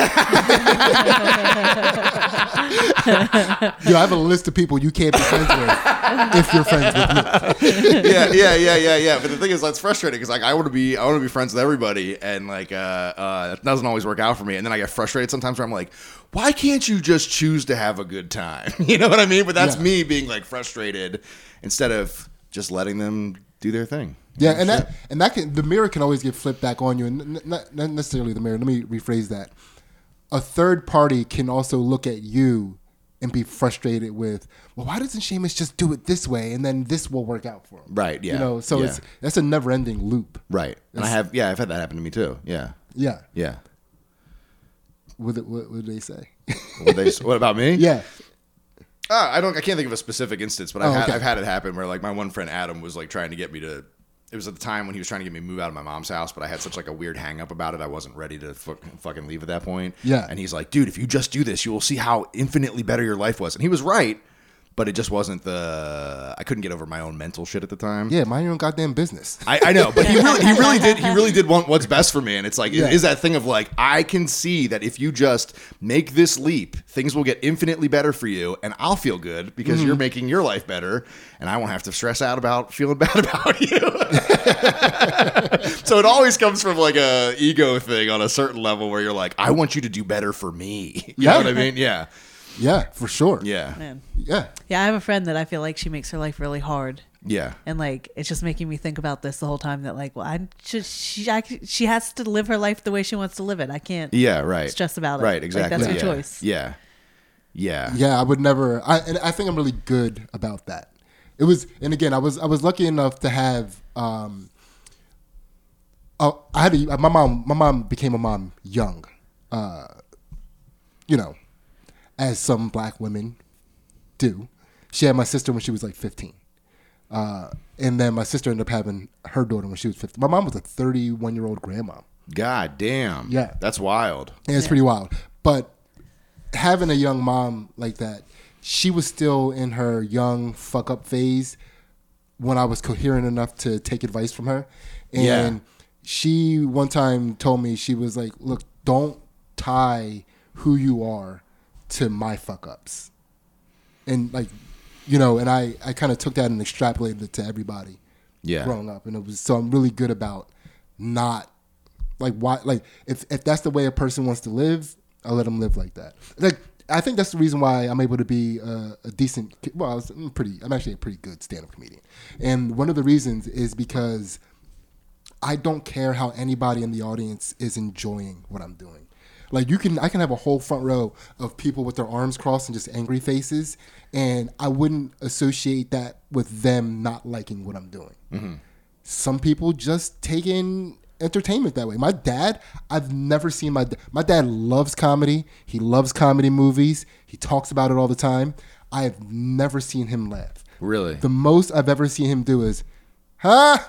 I have a list of people you can't be friends with if you're friends with me. yeah, yeah, yeah, yeah, yeah. But the thing is, that's frustrating because like I want to be, I want to be friends with everybody, and like uh, uh, that doesn't always work out for me. And then I get frustrated sometimes where I'm like, why can't you just choose to have a good time? You know what I mean? But that's yeah. me being like frustrated instead of just letting them do their thing. Yeah, and that and that can the mirror can always get flipped back on you, and not, not necessarily the mirror. Let me rephrase that. A third party can also look at you and be frustrated with, well, why doesn't Seamus just do it this way, and then this will work out for him? Right. Yeah. You know, so yeah. it's that's a never-ending loop. Right. And it's, I have, yeah, I've had that happen to me too. Yeah. Yeah. Yeah. What what, what did they say? What, they, what about me? Yeah. Uh, I don't. I can't think of a specific instance, but I've oh, had okay. I've had it happen where like my one friend Adam was like trying to get me to. It was at the time when he was trying to get me to move out of my mom's house, but I had such like a weird hang up about it. I wasn't ready to fuck, fucking leave at that point. Yeah. And he's like, dude, if you just do this, you will see how infinitely better your life was. And he was right, but it just wasn't the. I couldn't get over my own mental shit at the time. Yeah, mind your own goddamn business. I, I know, but he really, he really did. He really did want what's best for me, and it's like yeah. it is that thing of like I can see that if you just make this leap, things will get infinitely better for you, and I'll feel good because mm-hmm. you're making your life better, and I won't have to stress out about feeling bad about you. So it always comes from like a ego thing on a certain level where you're like, I want you to do better for me. You yeah. know what I mean? Yeah. Yeah, for sure. Yeah. Man. Yeah. Yeah, I have a friend that I feel like she makes her life really hard. Yeah. And like it's just making me think about this the whole time that like, well, I just she I, she has to live her life the way she wants to live it. I can't Yeah, right. stress about it. Right, exactly. Like, that's yeah. your choice. Yeah. Yeah. Yeah, I would never I and I think I'm really good about that. It was and again, I was I was lucky enough to have um oh, I had a, my mom my mom became a mom young. Uh you know, as some black women do. She had my sister when she was like fifteen. Uh, and then my sister ended up having her daughter when she was fifteen. My mom was a thirty-one-year-old grandma. God damn. Yeah. That's wild. And it's Yeah. pretty wild. But having a young mom like that, she was still in her young fuck up phase when I was coherent enough to take advice from her. And Yeah. she one time told me, she was like, look, don't tie who you are to my fuck ups. And like, you know, and I, I kind of took that and extrapolated it to everybody Yeah. growing up. And it was, so I'm really good about not like why, like if, if that's the way a person wants to live, I'll let them live like that. Like, I think that's the reason why I'm able to be a, a decent, well, I was, I'm pretty, I'm actually a pretty good stand-up comedian. And one of the reasons is because I don't care how anybody in the audience is enjoying what I'm doing. Like you can, I can have a whole front row of people with their arms crossed and just angry faces, and I wouldn't associate that with them not liking what I'm doing. Mm-hmm. Some people just take in entertainment that way. My dad, I've never seen my dad. My dad loves comedy. He loves comedy movies. He talks about it all the time. I have never seen him laugh. Really? The most I've ever seen him do is, huh?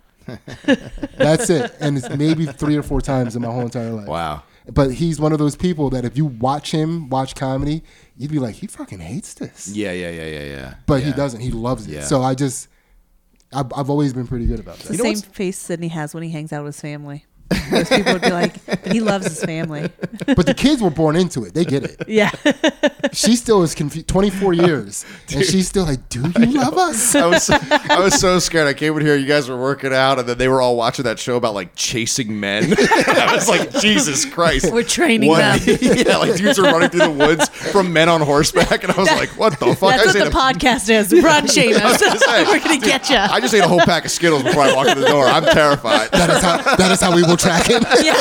That's it. And it's maybe three or four times in my whole entire life. Wow. But he's one of those people that if you watch him watch comedy, you'd be like, he fucking hates this. Yeah, yeah, yeah, yeah, yeah. But yeah. he doesn't. He loves it. Yeah. So I just, I've, I've always been pretty good about that. The You know same what's- face Sydney has when he hangs out with his family. Most people would be like, he loves his family. But the kids were born into it. They get it. Yeah. She still is confused. twenty-four years, and she's still like, "Do you love us?" I was I was so scared. I came in here, you guys were working out, and then they were all watching that show about like chasing men. I was like, Jesus Christ. We're training What- them. Yeah, like dudes are running through the woods from men on horseback, and I was like, what the fuck? That's I what just the ate a- podcast is. Run, Seamus. gonna say, We're going to get you. I just ate a whole pack of Skittles before I walked in the door. I'm terrified. That is how. That is how we will track him. Yeah.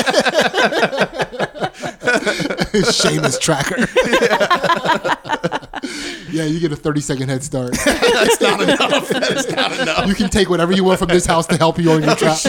Seamus tracker. Yeah, you get a thirty second head start. That's not enough. That is not enough. You can take whatever you want from this house to help you on your trap.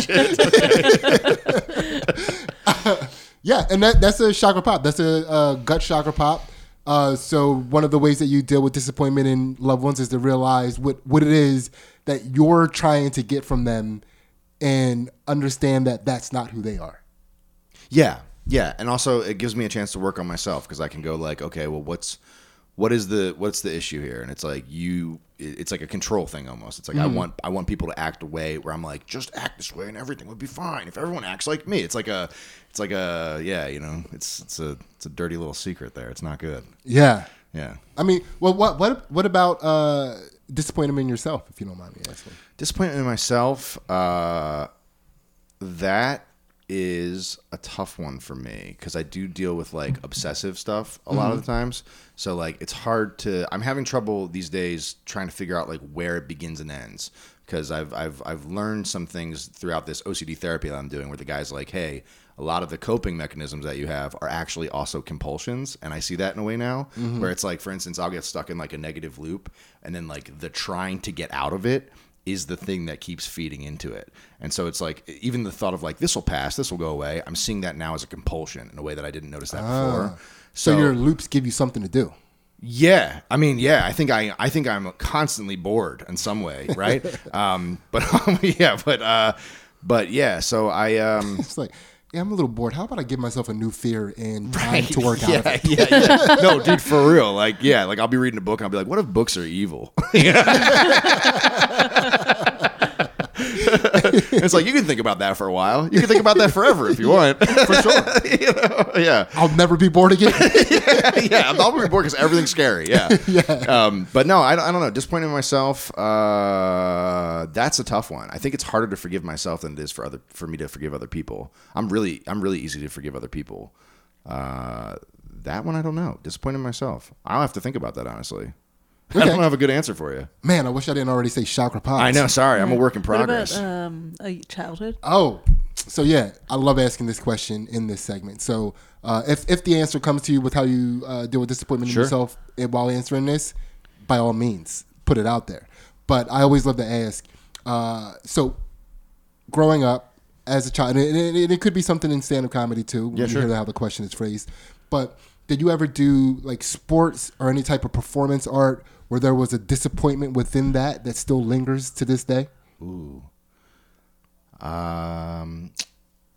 Yeah, and that that's a chakra pop. That's a, uh gut chakra pop. Uh, so one of the ways that you deal with disappointment in loved ones is to realize what, what it is that you're trying to get from them and understand that that's not who they are. Yeah, yeah, and also it gives me a chance to work on myself because I can go like, okay, well, what's what is the what's the issue here? And it's like you, it's like a control thing almost. It's like I want I want people to act a way where I'm like, just act this way and everything would be fine if everyone acts like me. It's like a, it's like a yeah, you know, it's it's a it's a dirty little secret there. It's not good. Yeah. Yeah. I mean, well, what what what about uh, disappointment in yourself, if you don't mind me asking? Disappointment in myself, uh, that is a tough one for me because I do deal with like obsessive stuff a lot of the times. So like it's hard to. I'm having trouble these days trying to figure out like where it begins and ends because I've I've I've learned some things throughout this O C D therapy that I'm doing where the guy's like, hey, a lot of the coping mechanisms that you have are actually also compulsions. And I see that in a way now where it's like, for instance, I'll get stuck in like a negative loop and then like the trying to get out of it is the thing that keeps feeding into it. And so it's like, even the thought of like, this will pass, this will go away. I'm seeing that now as a compulsion in a way that I didn't notice that before. So, your loops give you something to do. Yeah, I mean, yeah, I think I, I think I'm constantly bored in some way, right? um, but yeah, but, uh, but yeah, so I, um, It's like, yeah, I'm a little bored. How about I give myself a new fear and time to work yeah, out of it? yeah, yeah. No, dude, for real. Like, yeah, like I'll be reading a book and I'll be like, what if books are evil? It's like you can think about that for a while. You can think about that forever if you want. For sure. You know? Yeah. I'll never be bored again. yeah, yeah. I'm always bored because everything's scary. Yeah. yeah. Um, but no, I, don't- I don't know. Disappointed in myself. Uh, that's a tough one. I think it's harder to forgive myself than it is for other for me to forgive other people. I'm really I'm really easy to forgive other people. Uh, that one I don't know. Disappointed in myself. I'll have to think about that honestly. I Okay. don't have a good answer for you. Man, I wish I didn't already say chakra pops. I know. Sorry, I'm a work in What progress. about um, a childhood? Oh, so yeah, I love asking this question in this segment. So uh, if if the answer comes to you with how you uh, deal with disappointment Sure. in yourself eh, while answering this, by all means, put it out there. But I always love to ask. Uh, so growing up as a child, and it, it, it could be something in stand-up comedy too. Yeah, when sure. You hear how the question is phrased. But did you ever do like sports or any type of performance art where there was a disappointment within that that still lingers to this day? Ooh. Um,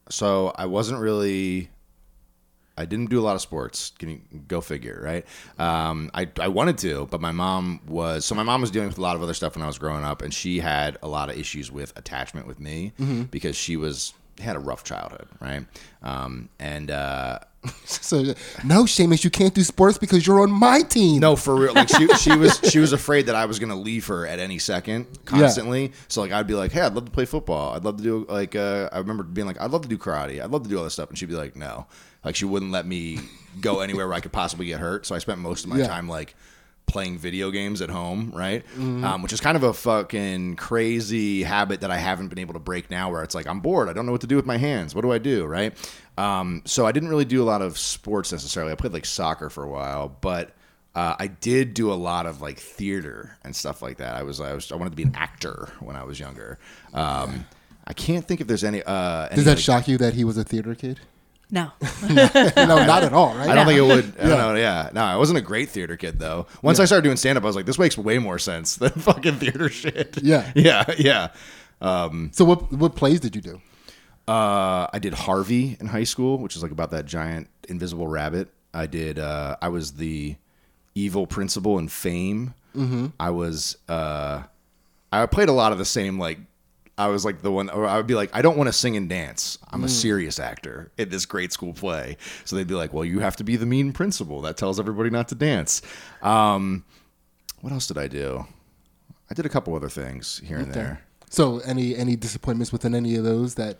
so I wasn't really. I didn't do a lot of sports. Can you go figure, right? Um, I I wanted to, but my mom was so my mom was dealing with a lot of other stuff when I was growing up, and she had a lot of issues with attachment with me mm-hmm. because she was had a rough childhood, right? Um, and uh, so no, Seamus, you can't do sports because you're on my team. no, for real. Like she she was she was afraid that I was gonna leave her at any second, constantly. Yeah. So like I'd be like, hey, I'd love to play football. I'd love to do like uh, I remember being like, I'd love to do karate. I'd love to do all this stuff, and she'd be like, no. Like she wouldn't let me go anywhere where I could possibly get hurt. So I spent most of my yeah. time like playing video games at home, right? Mm-hmm. Um, which is kind of a fucking crazy habit that I haven't been able to break now, where it's like I'm bored. I don't know what to do with my hands. What do I do, right? Um, so I didn't really do a lot of sports necessarily. I played like soccer for a while, but uh, I did do a lot of like theater and stuff like that. I was I was I wanted to be an actor when I was younger. Um, I can't think if there's any. Uh, any Does that like, shock you that he was a theater kid? No. no, not at all, right? I don't No. think it would. I Yeah. don't know. Yeah. No, I wasn't a great theater kid, though. Once Yeah. I started doing stand up, I was like, this makes way more sense than fucking theater shit. Yeah. Yeah. Yeah. Um, So what what plays did you do? uh, I did Harvey in high school, which is like about that giant invisible rabbit. I did, uh, I was the evil principal in Fame. Mm-hmm. I was, uh, I played a lot of the same, like, I was like the one, or I would be like, I don't want to sing and dance. I'm a serious actor in this grade school play. So they'd be like, well, you have to be the mean principal that tells everybody not to dance. Um, what else did I do? I did a couple other things here and Okay. there. So any any disappointments within any of those that?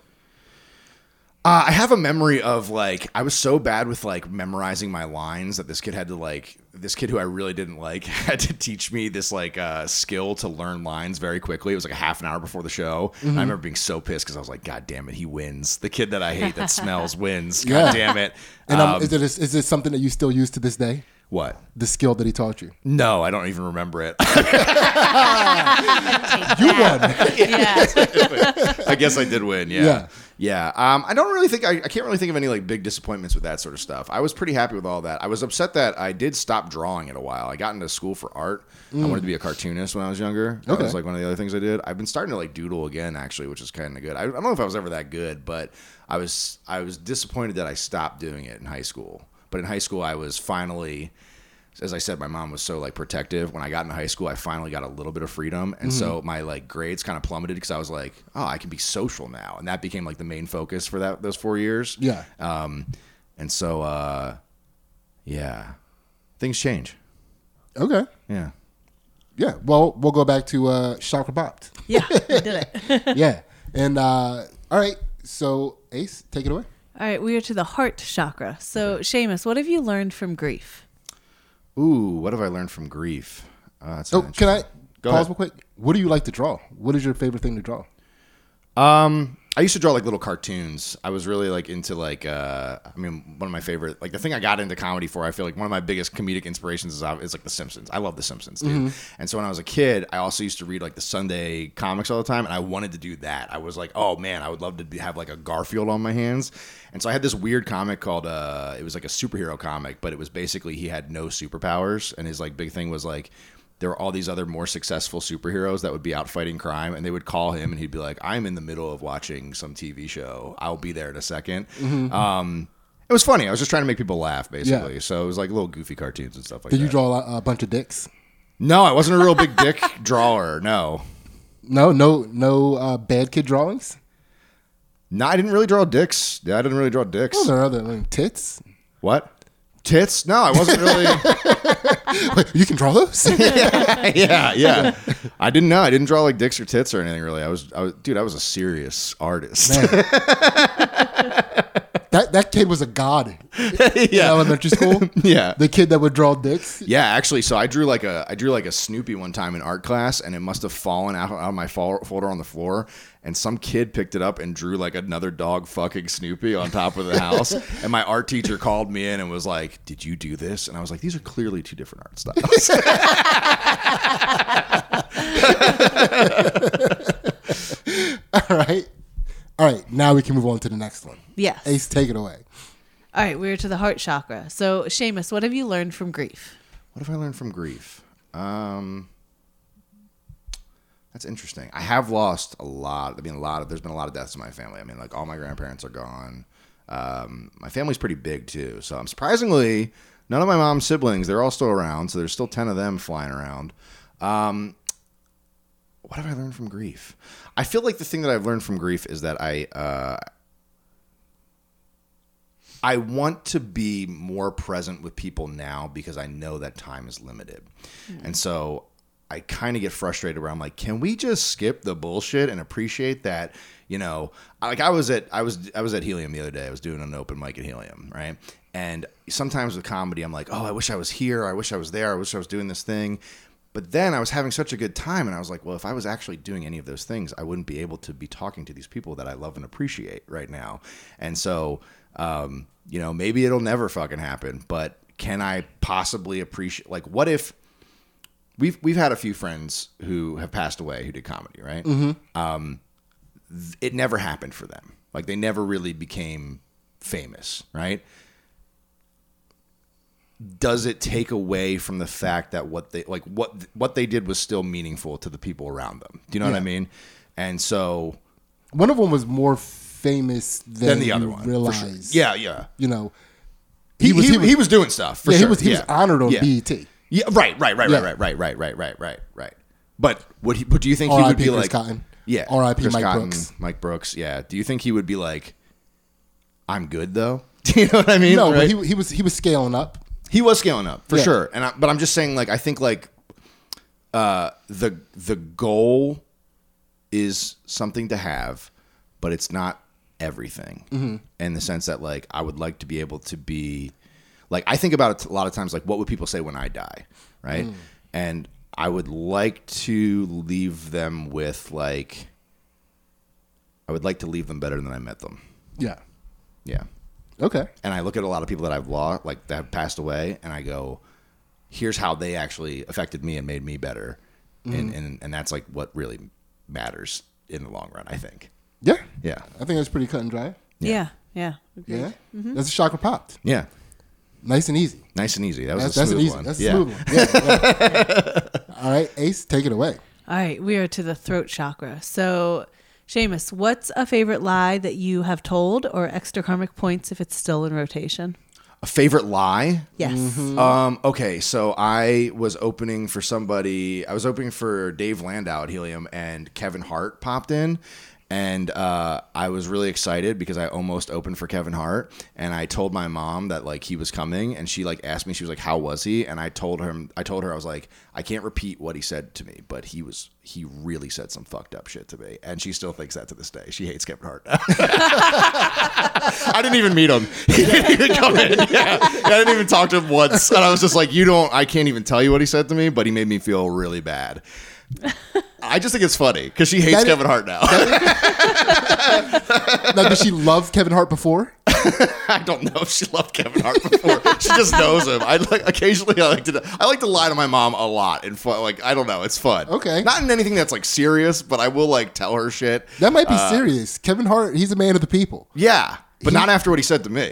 Uh, I have a memory of like I was so bad with like memorizing my lines that this kid had to like this kid who I really didn't like had to teach me this like uh, skill to learn lines very quickly. It was like a half an hour before the show. Mm-hmm. And I remember being so pissed because I was like, God damn it, he wins. The kid that I hate that smells wins. God Yeah. damn it. And um, Um, is it is it something that you still use to this day? what? The skill that he taught you. No, I don't even remember it. You won. Yeah. I guess I did win. Yeah. Yeah. Yeah. Um, I don't really think, I, I can't really think of any like big disappointments with that sort of stuff. I was pretty happy with all that. I was upset that I did stop drawing in a while. I got into school for art. I wanted to be a cartoonist when I was younger. That Okay. was like one of the other things I did. I've been starting to like doodle again, actually, which is kind of good. I, I don't know if I was ever that good, but I was, I was disappointed that I stopped doing it in high school. But in high school, I was finally, as I said, my mom was so like protective. When I got into high school, I finally got a little bit of freedom, and Mm-hmm. so my like grades kind of plummeted because I was like, oh, I can be social now, and that became like the main focus for that those four years. Yeah. Um, and so, uh, yeah, things change. Okay. Yeah. Yeah. Well, we'll go back to uh, Chakra Bopped. Yeah. We did it. Yeah. And uh, all right. So Ace, take it away. All right. We are to the heart chakra. So, Seamus, what have you learned from grief? Ooh, what have I learned from grief? Uh, that's Oh, an can I interesting- Go pause ahead. real quick? What do you like to draw? What is your favorite thing to draw? Um, I used to draw like little cartoons. I was really like into like, uh, I mean, one of my favorite, like the thing I got into comedy for, I feel like one of my biggest comedic inspirations is, is like The Simpsons. I love The Simpsons, dude. Mm-hmm. And so when I was a kid, I also used to read like the Sunday comics all the time, and I wanted to do that. I was like, oh man, I would love to be, have like a Garfield on my hands. And so I had this weird comic called, uh, it was like a superhero comic, but it was basically he had no superpowers, and his like big thing was like, there were all these other more successful superheroes that would be out fighting crime, and they would call him, and he'd be like, I'm in the middle of watching some T V show. I'll be there in a second. Mm-hmm. Um, it was funny. I was just trying to make people laugh, basically. Yeah. So it was like little goofy cartoons and stuff like Did that. you draw a, a bunch of dicks? No, I wasn't a real big dick drawer. No. No, no, no uh, bad kid drawings. No, I didn't really draw dicks. Yeah, I didn't really draw dicks. Oh, there are other like, tits. What? Tits? No, I wasn't really. Wait, you can draw those? yeah, yeah. I didn't know. I didn't draw like dicks or tits or anything really. I was, I was, dude. I was a serious artist. that that kid was a god in yeah, elementary school. yeah. The kid that would draw dicks. Yeah, actually, so I drew like a I drew like a Snoopy one time in art class, and it must have fallen out, out of my fol- folder on the floor, and some kid picked it up and drew like another dog fucking Snoopy on top of the house, and my art teacher called me in and was like, "Did you do this?" And I was like, "These are clearly two different art styles." All right. All right. Now we can move on to the next one. Yes. Ace, take it away. All right. We're to the heart chakra. So, Seamus, what have you learned from grief? What have I learned from grief? Um, That's interesting. I have lost a lot. I mean, a lot of there's been a lot of deaths in my family. I mean, like all my grandparents are gone. Um, my family's pretty big too, so I'm surprisingly none of my mom's siblings. They're all still around, so there's still ten of them flying around. Um, what have I learned from grief? I feel like the thing that I've learned from grief is that I uh, I want to be more present with people now because I know that time is limited, mm. and so I kind of get frustrated where I'm like, can we just skip the bullshit and appreciate that? You know, like I was at I was I was at Helium the other day. I was doing an open mic at Helium, right? And sometimes with comedy, I'm like, oh, I wish I was here. I wish I was there. I wish I was doing this thing. But then I was having such a good time, and I was like, well, if I was actually doing any of those things, I wouldn't be able to be talking to these people that I love and appreciate right now. And so, um, you know, maybe it'll never fucking happen. But can I possibly appreciate? Like, what if we've we've had a few friends who have passed away who did comedy, right? Mm-hmm. Um, it never happened for them. Like they never really became famous, right? Does it take away from the fact that what they like what what they did was still meaningful to the people around them? Do you know yeah. what I mean? And so one of them was more famous than, than the other you one. realize. Sure. Yeah, yeah. You know, he, he was he, he was, he was doing stuff. For yeah, sure. he was he yeah. was honored on yeah. B E T. Yeah, right, right, right, yeah. right, right, right, right, right, right, right. But would he? But do you think R. he would P. be Chris like? Cotton. Yeah, R I P. Chris Mike Cotton, Brooks. Mike Brooks. Yeah. Do you think he would be like, I'm good though? Do you know what I mean? No, right? but he he was he was scaling up. He was scaling up for yeah. sure. And I, but I'm just saying, like, I think like uh, the the goal is something to have, but it's not everything. Mm-hmm. In the sense that, like, I would like to be able to be, like, I think about it a lot of times, like, what would people say when I die, right? Mm. And I would like to leave them with, like, I would like to leave them better than I met them. Yeah. Yeah. Okay. And I look at a lot of people that I've lost, like that have passed away, and I go, here's how they actually affected me and made me better. Mm. And, and and that's like what really matters in the long run, I think. Yeah. Yeah. I think that's pretty cut and dry. Yeah. Yeah. Yeah. Yeah. Mm-hmm. That's a chakra popped. Yeah. Nice and easy. Nice and easy. That was that's, a that's smooth an easy, one. That's yeah. a smooth one. Yeah, yeah. All right, Ace, take it away. All right, we are to the throat chakra. So, Seamus, what's a favorite lie that you have told, or extra karmic points if it's still in rotation? A favorite lie? Yes. Mm-hmm. Um, okay, so I was opening for somebody. I was opening for Dave Landau at Helium, and Kevin Hart popped in. And uh, I was really excited because I almost opened for Kevin Hart, and I told my mom that like he was coming, and she like asked me, she was like, "How was he?" And I told him, I told her I was like, I can't repeat what he said to me, but he was he really said some fucked up shit to me, and she still thinks that to this day. She hates Kevin Hart. I didn't even meet him. He didn't even come in. Yeah. I didn't even talk to him once, and I was just like, you don't. I can't even tell you what he said to me, but he made me feel really bad. I just think it's funny because she hates that Kevin is, Hart now. Now, does she love Kevin Hart before? I don't know if she loved Kevin Hart before. She just knows him. I like occasionally. I like to. I like to lie to my mom a lot and fun. Like I don't know. It's fun. Okay. Not in anything that's like serious, but I will like tell her shit. That might be uh, serious. Kevin Hart. He's a man of the people. Yeah, but he, not after what he said to me.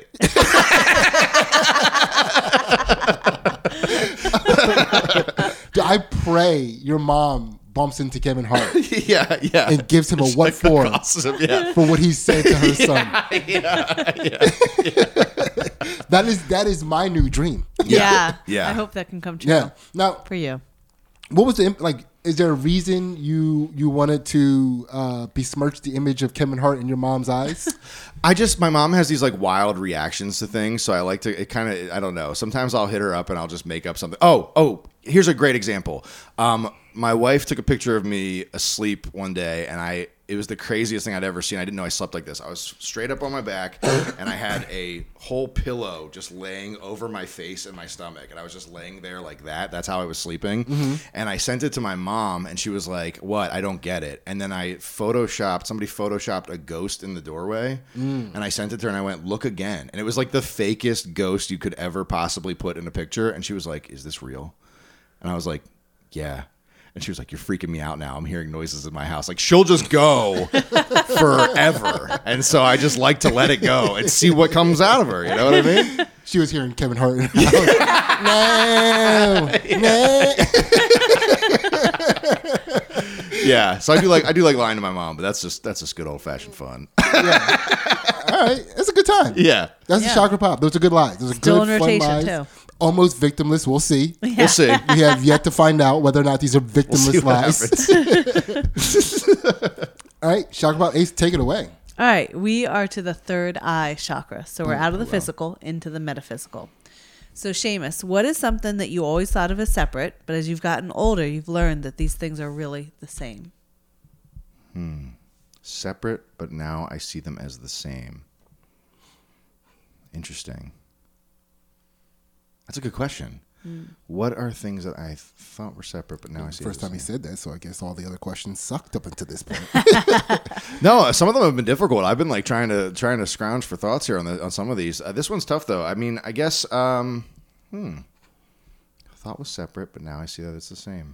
I pray your mom bumps into Kevin Hart. yeah, yeah. And gives him a what like for him, yeah. for what he said to her yeah, son. Yeah, yeah, yeah. That is that is my new dream. Yeah. yeah. Yeah. I hope that can come true. Yeah. Now, for you. What was the like is there a reason you you wanted to uh, besmirch the image of Kevin Hart in your mom's eyes? I just, my mom has these like wild reactions to things. So I like to, it kind of, I don't know. Sometimes I'll hit her up and I'll just make up something. Oh, oh, here's a great example. Um, my wife took a picture of me asleep one day, and I, it was the craziest thing I'd ever seen. I didn't know I slept like this. I was straight up on my back, and I had a whole pillow just laying over my face and my stomach, and I was just laying there like that. That's how I was sleeping. Mm-hmm. And I sent it to my mom, and she was like, "What? I don't get it." And then I photoshopped, somebody photoshopped a ghost in the doorway, mm. and I sent it to her, and I went, "Look again." And it was like the fakest ghost you could ever possibly put in a picture. And she was like, "Is this real?" And I was like, "Yeah." And she was like, "You're freaking me out now. I'm hearing noises in my house." Like, she'll just go forever. And so I just like to let it go and see what comes out of her. You know what I mean? She was hearing Kevin Hart. No, no. Yeah, so I do like I do like lying to my mom, but that's just that's just good old fashioned fun. All right, it's a good time. Yeah, That's Yeah. a chakra pop. Those are good lies. Those are Still good in fun rotation, lies. too. Almost victimless. We'll see. we'll see. We have yet to find out whether or not these are We'll victimless see what lies. happens. All right, chakra pop Ace, take it away. All right, we are to the third eye chakra. So we're out of the physical into the metaphysical. So Seamus, what is something that you always thought of as separate, but as you've gotten older, you've learned that these things are really the same? Separate, but now I see them as the same. Interesting. That's a good question. Mm. What are things that I thought were separate, but now I see First as the time he same? said that, so I guess all the other questions sucked up until this point. No, some of them have been difficult. I've been like trying to trying to scrounge for thoughts here on the on some of these. Uh, this one's tough though. I mean, I guess um, hmm, I thought was separate, but now I see that it's the same.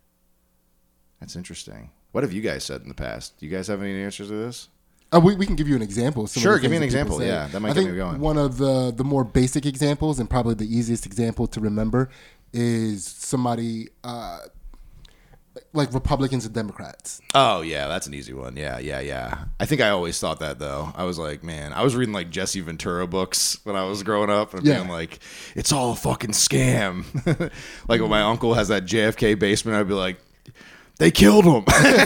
That's interesting. What have you guys said in the past? Do you guys have any answers to this? Uh, we, we can give you an example. Of some Sure, of the give me things an that people example. say. Yeah, that might I get think me going. One of the, the more basic examples, and probably the easiest example to remember, is somebody uh, like Republicans and Democrats. Oh yeah, that's an easy one. Yeah, yeah, yeah. I think I always thought that though. I was like, man, I was reading like Jesse Ventura books when I was growing up and Yeah. being like, it's all a fucking scam. Like when my uncle has that J F K basement, I'd be like, they killed him.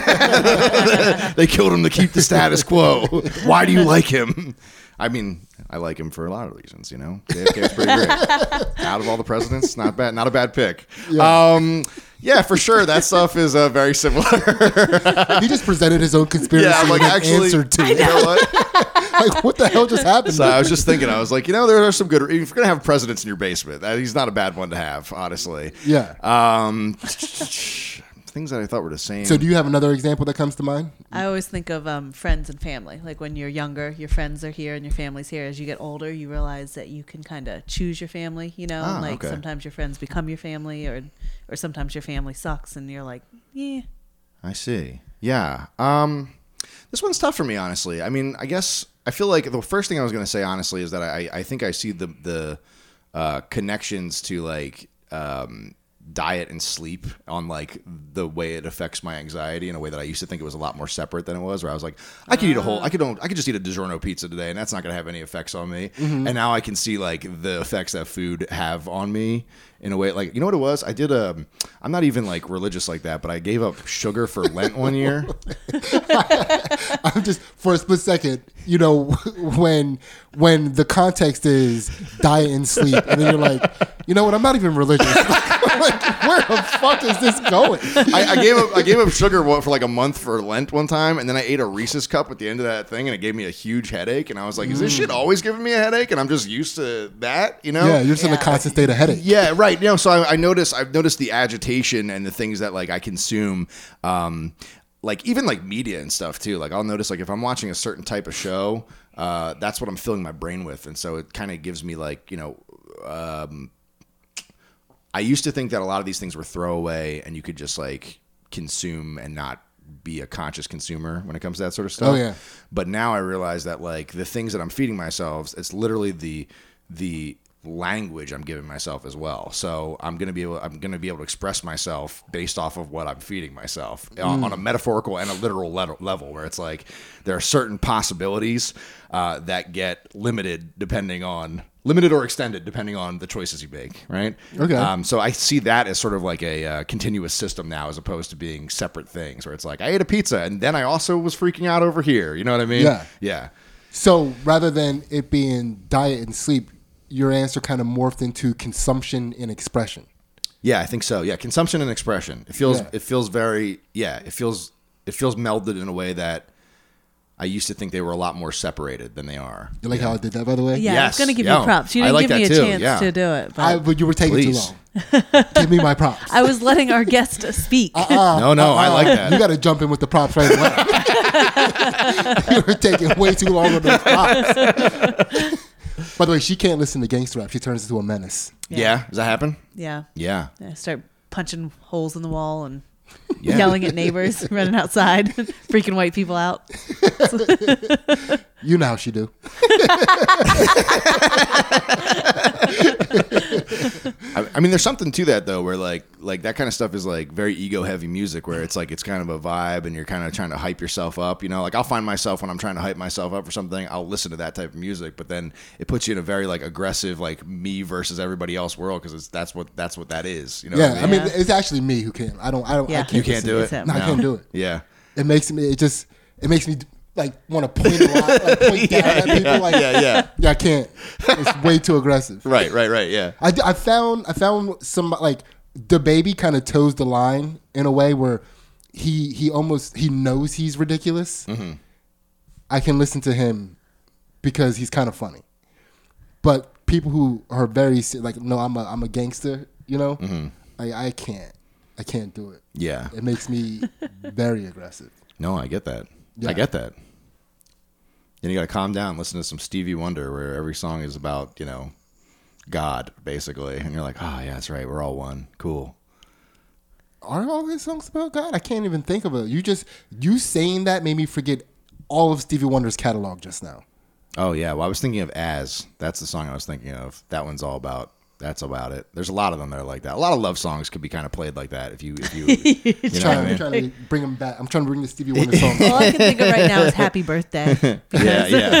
They killed him to keep the status quo. Why do you like him? I mean, I like him for a lot of reasons, you know. J F K is pretty great. Out of all the presidents, not bad, not a bad pick. Yeah, um, yeah for sure. That stuff is uh, very similar. He just presented his own conspiracy Yeah, I'm like, and actually- answered to You it. know what? Like, what the hell just happened? So I was just thinking, I was like, you know, there are some good. If you're gonna have presidents in your basement, that, he's not a bad one to have, honestly. Yeah. Um, things that I thought were the same. So do you have another example that comes to mind? I always think of um, friends and family. Like when you're younger, your friends are here and your family's here. As you get older, you realize that you can kind of choose your family. You know, Ah, like okay. sometimes your friends become your family, or or sometimes your family sucks, and you're like, yeah. I see. Yeah. Um, this one's tough for me, honestly. I mean, I guess I feel like the first thing I was going to say, honestly, is that I, I think I see the the uh, connections to like um, diet and sleep on like the way it affects my anxiety in a way that I used to think it was a lot more separate than it was. Where I was like, I could eat a whole, I could don't, I could just eat a DiGiorno pizza today, and that's not going to have any effects on me. Mm-hmm. And now I can see like the effects that food have on me in a way. Like, you know what it was? I did a. I'm not even like religious like that, but I gave up sugar for Lent one year. I'm just for a split second, you know, when when the context is diet and sleep, and then you're like, you know what? I'm not even religious. Like, where the fuck is this going? I, I gave up I gave up sugar for like a month for Lent one time, and then I ate a Reese's cup at the end of that thing, and it gave me a huge headache. And I was like, "Is this shit always giving me a headache?" And I'm just used to that, you know? Yeah, you're just in a Yeah. constant state of headache. Yeah, right. You know, so I, I notice I've noticed the agitation and the things that like I consume, um, like even like media and stuff too. Like I'll notice like if I'm watching a certain type of show, uh, that's what I'm filling my brain with, and so it kind of gives me like you know. Um, I used to think that a lot of these things were throwaway and you could just like consume and not be a conscious consumer when it comes to that sort of stuff. Oh, yeah. But now I realize that like the things that I'm feeding myself, it's literally the the language I'm giving myself as well. So I'm gonna be able I'm gonna be able to express myself based off of what I'm feeding myself on, on a metaphorical and a literal le- level, where it's like there are certain possibilities uh, that get limited depending on limited or extended depending on the choices you make, right? Okay. Um, so I see that as sort of like a uh, continuous system now, as opposed to being separate things, where it's like I ate a pizza and then I also was freaking out over here. You know what I mean? Yeah. Yeah. So rather than it being diet and sleep, your answer kind of morphed into consumption and expression. Yeah, I think so. Yeah, consumption and expression. It feels Yeah. it feels very yeah, it feels it feels melded in a way that I used to think they were a lot more separated than they are. You like how I did that, by the way? Yeah, I Yes, was going to give yeah. you props. You I didn't like give me a that too, chance yeah. to do it. But I, I, but you were taking Please. too long. Give me my props. was letting our guest speak. Uh-uh, No, no, I like uh-uh. that. You got to jump in with the props right away. You were taking way too long with those props. By the way, she can't listen to gangster rap. She turns into a menace. Yeah. Does that happen? Yeah. Yeah. I start punching holes in the wall and Yeah. yelling at neighbors, running outside, freaking white people out. You know how she do. I, I mean, there's something to that though, where like like that kind of stuff is like very ego heavy music, where it's like it's kind of a vibe, and you're kind of trying to hype yourself up. You know, like I'll find myself when I'm trying to hype myself up for something, I'll listen to that type of music, but then it puts you in a very like aggressive, like me versus everybody else world, because it's that's what that's what that is. You know? Yeah, what I mean, Yeah. it's actually me who can't. I don't. I don't. Yeah. I can't you can't listen. do It's it. him. No, I can't do it. Yeah. It makes me. It just. It makes me like want to point a lot, like point down at people. Like, yeah, yeah. yeah, I can't. It's way too aggressive. Right, right, right. Yeah. I, I found I found some like the baby kind of toes the line in a way where he he almost he knows he's ridiculous. Mm-hmm. I can listen to him because he's kind of funny, but people who are very se- like no, I'm a I'm a gangster, you know. Mm-hmm. I I can't I can't do it. Yeah. It makes me very aggressive. No, I get that. Yeah. I get that. Then you got to calm down, listen to some Stevie Wonder, where every song is about, you know, God, basically. And you're like, oh, yeah, that's right. We're all one. Cool. Are all his songs about God? I can't even think of it. You just you saying that made me forget all of Stevie Wonder's catalog just now. Oh, yeah. Well, I was thinking of As. That's the song I was thinking of. That one's all about, that's about it. There's a lot of them that are like that. A lot of love songs could be kind of played like that if you, if you, you know what Trying, I I'm mean? trying to bring him back. I'm trying to bring the Stevie Wonder song. All I can think of right now is Happy Birthday. Yeah, yeah.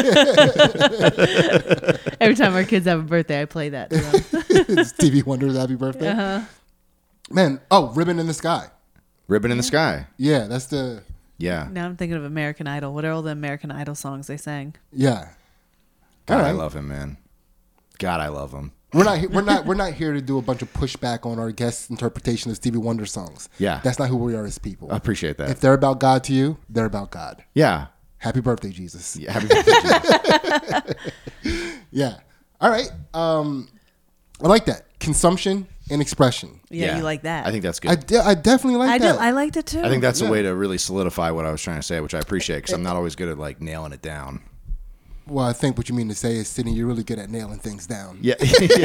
Every time our kids have a birthday, I play that to them. Stevie Wonder's Happy Birthday. Uh-huh. Man, oh, Ribbon in the Sky. Ribbon in the Sky. Yeah, that's the Yeah. Now I'm thinking of American Idol. What are all the American Idol songs they sang? yeah. God, All I right. love him, man. God, I love him. We're not he- we're not we're not here to do a bunch of pushback on our guest interpretation of Stevie Wonder songs. Yeah. That's not who we are as people. I appreciate that. If they're about God to you, they're about God. yeah. Happy birthday, Jesus. Yeah. Happy birthday, Jesus. Yeah. All right. Um, I like that consumption and expression. Yeah, you like that. I think that's good. I, de- I definitely like I do. that. I liked it too. I think that's Yeah. a way to really solidify what I was trying to say, which I appreciate because I'm not always good at like nailing it down. well, I think what you mean to say is, Sydney, you're really good at nailing things down. Yeah,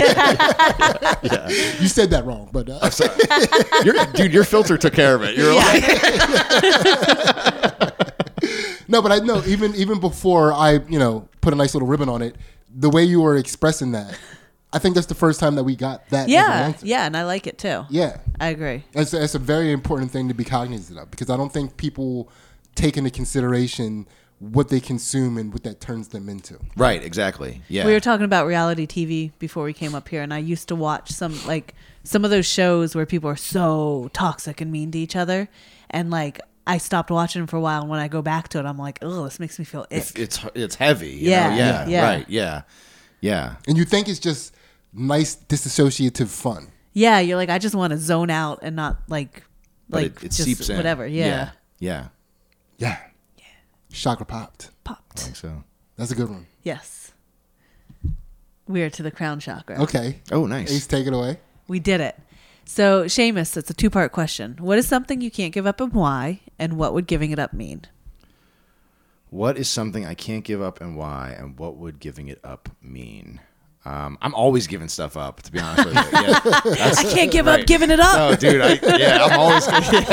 You said that wrong, but uh, Your- dude, your filter took care of it. You're like, no, but I know even even before I you know put a nice little ribbon on it, the way you were expressing that, I think that's the first time that we got that. as an yeah, answer. yeah, and I like it too. yeah. I agree. That's that's a very important thing to be cognizant of because I don't think people take into consideration what they consume and what that turns them into. right, exactly. Yeah, We were talking about reality T V before we came up here, and I used to watch some like some of those shows where people are so toxic and mean to each other, and like I stopped watching them for a while. And when I go back to it, I'm like, oh, this makes me feel ick. it's it's, it's heavy. You Yeah, know? yeah, yeah. right, yeah, yeah. And you think it's just nice disassociative fun. Yeah, you're like, I just want to zone out and not like But like it, it just seeps in. whatever. Yeah, yeah, Yeah. Chakra popped. I popped. think so. That's a good one. Yes, we are to the crown chakra. Okay. Oh, nice. Ace, take it away. We did it. So, Seamus, it's a two part question. What is something you can't give up and why? And what would giving it up mean? What is something I can't give up and why? And what would giving it up mean? Um, I'm always giving stuff up, to be honest with you. Yeah, that's, I can't give right. up giving it up. Oh, dude, I, yeah, I'm always.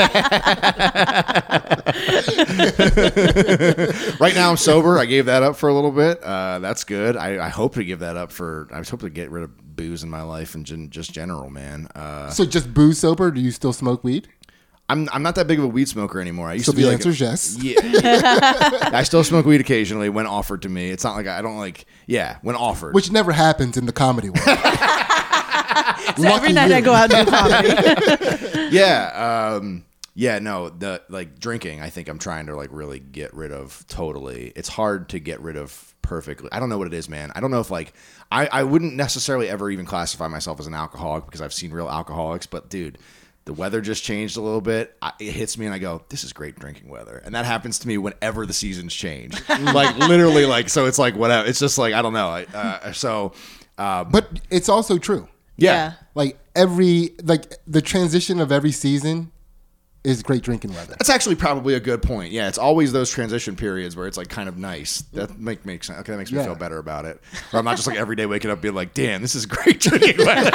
Right now, I'm sober. I gave that up for a little bit. Uh, that's good. I, I hope to give that up for. I was hoping to get rid of booze in my life and gen, just general, man. Uh, So just booze sober? Do you still smoke weed? I'm I'm not that big of a weed smoker anymore. I used So to be the like answer is yes. Yeah, yeah. I still smoke weed occasionally when offered to me. It's not like I, I don't like. Yeah, when offered. Which never happens in the comedy world. So every night I go out and do comedy. yeah, um, yeah. No, the like drinking. I think I'm trying to like really get rid of totally. It's hard to get rid of perfectly. I don't know what it is, man. I don't know if like I I wouldn't necessarily ever even classify myself as an alcoholic because I've seen real alcoholics. But dude, the weather just changed a little bit. I, it hits me and I go, this is great drinking weather. And that happens to me whenever the seasons change. Like literally like, so it's like whatever. It's just like, I don't know. I, uh, so, uh, But it's also true. yeah. Like every like the transition of every season is great drinking weather. That's actually probably a good point. Yeah, it's always those transition periods where it's like kind of nice. That make makes sense. Okay, that makes me Yeah. feel better about it. Or I'm not just like every day waking up being like, damn, this is great drinking weather.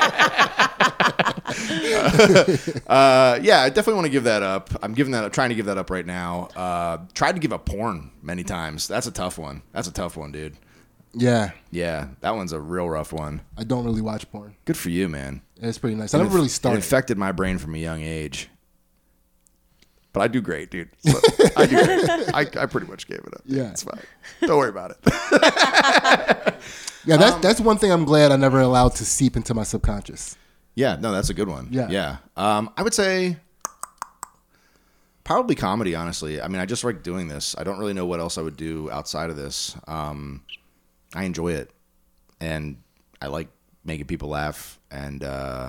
uh, yeah, I definitely want to give that up. I'm giving that up, trying to give that up right now. Uh, tried to give up porn many times. That's a tough one. That's a tough one, dude. Yeah. Yeah, that one's a real rough one. I don't really watch porn. Good for you, man. It's pretty nice. I never really It started. infected my brain from a young age. But I do great, dude. So I do great. I, I pretty much gave it up. Dude. Yeah. It's fine. Don't worry about it. Yeah, that's Um, that's one thing I'm glad I never allowed to seep into my subconscious. Yeah, no, that's a good one. Yeah. Yeah. Um, I would say probably comedy, honestly. I mean, I just like doing this. I don't really know what else I would do outside of this. Um, I enjoy it. And I like making people laugh. And uh,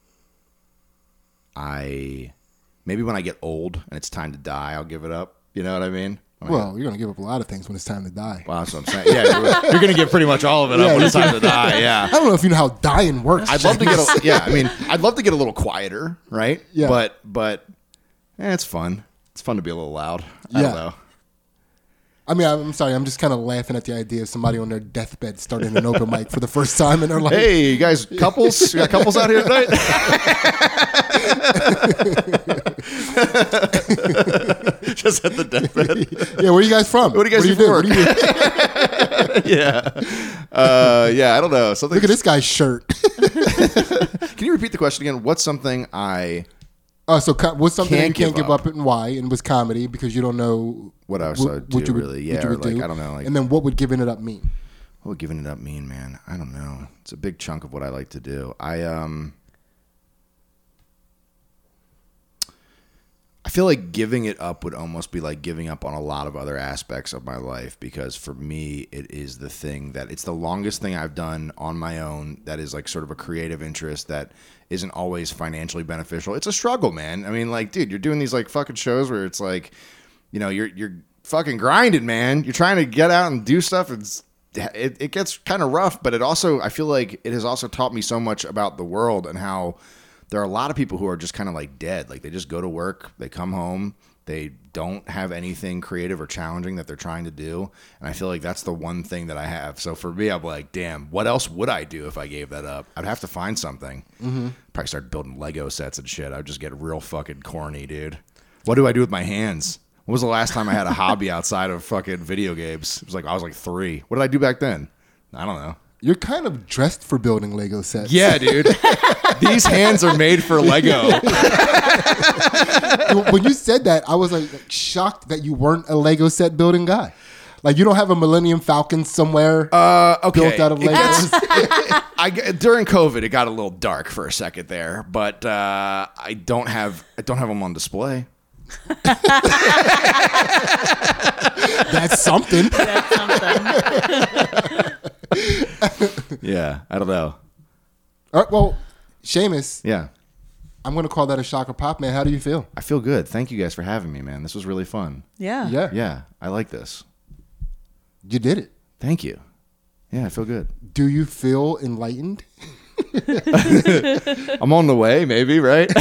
I maybe when I get old and it's time to die, I'll give it up. You know what I mean? When I Well, you're gonna give up a lot of things when it's time to die. Well, that's what I'm saying. Yeah, you're, you're going to give pretty much all of it Yeah, up when you it's time to die. Yeah. I don't know if you know how dying works. I'd love to get a, yeah, I mean, I'd love to get a little quieter, right? Yeah. But but eh, it's fun. It's fun to be a little loud. I Yeah. don't know. I mean, I'm sorry. I'm just kind of laughing at the idea of somebody on their deathbed starting an open mic for the first time in their life. Hey, you guys, couples? You got couples out here tonight? Just at the deathbed. Yeah, where are you guys from? What do you guys do do? for What work? do you do? Yeah. Uh, yeah, I don't know. Something. Look at this guy's shirt. Can you repeat the question again? What's something I Uh, so, co- what's something that Can't you can't give give up. up and why? And was comedy because you don't know What else what, I would what do, you would really. what Yeah, you or would like, do. I don't know, like- and then what would giving it up mean? what would giving it up mean, man? I don't know. It's a big chunk of what I like to do. I um I feel like giving it up would almost be like giving up on a lot of other aspects of my life, because for me it is the thing that it's the longest thing I've done on my own that is like sort of a creative interest that isn't always financially beneficial. It's a struggle, man. I mean, like, dude, you're doing these like fucking shows where it's like, you know, you're you're fucking grinding, man. You're trying to get out and do stuff. It's it, it gets kind of rough, but it also, I feel like it has also taught me so much about the world and how there are a lot of people who are just kind of like dead. Like they just go to work, they come home, they don't have anything creative or challenging that they're trying to do. And I feel like that's the one thing that I have. So for me, I'm like, damn, what else would I do if I gave that up? I'd have to find something. Mm-hmm. Probably start building Lego sets and shit. I'd just get real fucking corny, dude. What do I do with my hands? When was the last time I had a hobby outside of fucking video games? It was like I was like three. What did I do back then? I don't know. You're kind of dressed for building Lego sets. Yeah, dude. These hands are made for Lego. When you said that, I was like shocked that you weren't a Lego set building guy. Like you don't have a Millennium Falcon somewhere Uh, okay. built out of It Legos. gets- I, during COVID, it got a little dark for a second there, but uh, I don't have I don't have them on display. That's something. That's something. Yeah, I don't know. All right, well, Seamus, Yeah, I'm going to call that a shocker pop, man. How do you feel? I feel good. Thank you guys for having me, man. This was really fun. Yeah. Yeah, Yeah, I like this. you did it. Thank you. Yeah, I feel good. Do you feel enlightened? I'm on the way, maybe, right?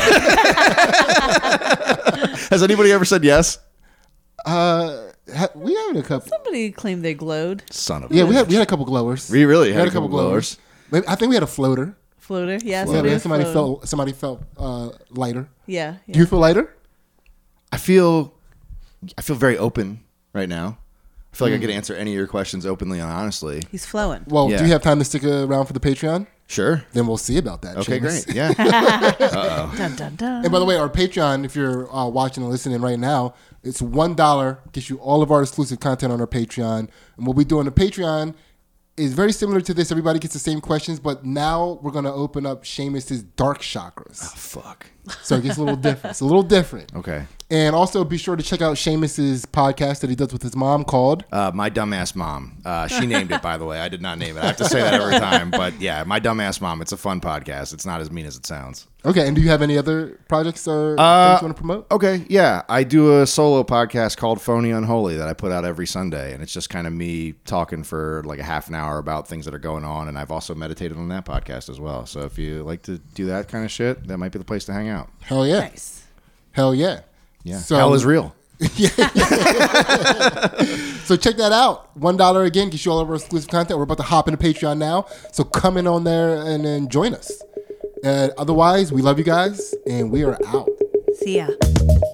Has anybody ever said yes? Uh, ha- we had a couple. Somebody claimed they glowed. Son of a Yeah, we had we had a couple glowers. We really had a couple glowers. Maybe- I think we had a floater. Floater. Yeah. Yeah, Somebody, man, was somebody floating. felt somebody felt uh, lighter. Yeah. yeah. Do you feel lighter? I feel I feel very open right now. I feel like I could answer any of your questions openly and honestly. He's flowing. Well, Yeah. do you have time to stick around for the Patreon? Sure. Then we'll see about that. Okay, Seamus. great. Yeah. Dun dun dun. And by the way, our Patreon, if you're uh, watching and listening right now, it's one dollar. Gets you all of our exclusive content on our Patreon. And what we do on the Patreon is very similar to this. Everybody gets the same questions, but now we're going to open up Seamus's dark chakras. Fuck. So it gets a little different. It's a little different. Okay. And also be sure to check out Seamus's podcast that he does with his mom called. Uh, my dumbass mom. Uh, she named it, by the way. I did not name it. I have to say that every time. But yeah, my dumbass mom. It's a fun podcast. It's not as mean as it sounds. Okay, and do you have any other projects or Uh, things you want to promote? Okay, yeah. I do a solo podcast called Phony Unholy that I put out every Sunday. And it's just kind of me talking for like a half an hour about things that are going on. And I've also meditated on that podcast as well. So if you like to do that kind of shit, that might be the place to hang out. Hell yeah. Nice. Hell yeah. Yeah. So- Hell is real. So check that out. One dollar again gets you all of our exclusive content. We're about to hop into Patreon now, so come in on there and then join us. Uh, otherwise, we love you guys, and we are out. See ya.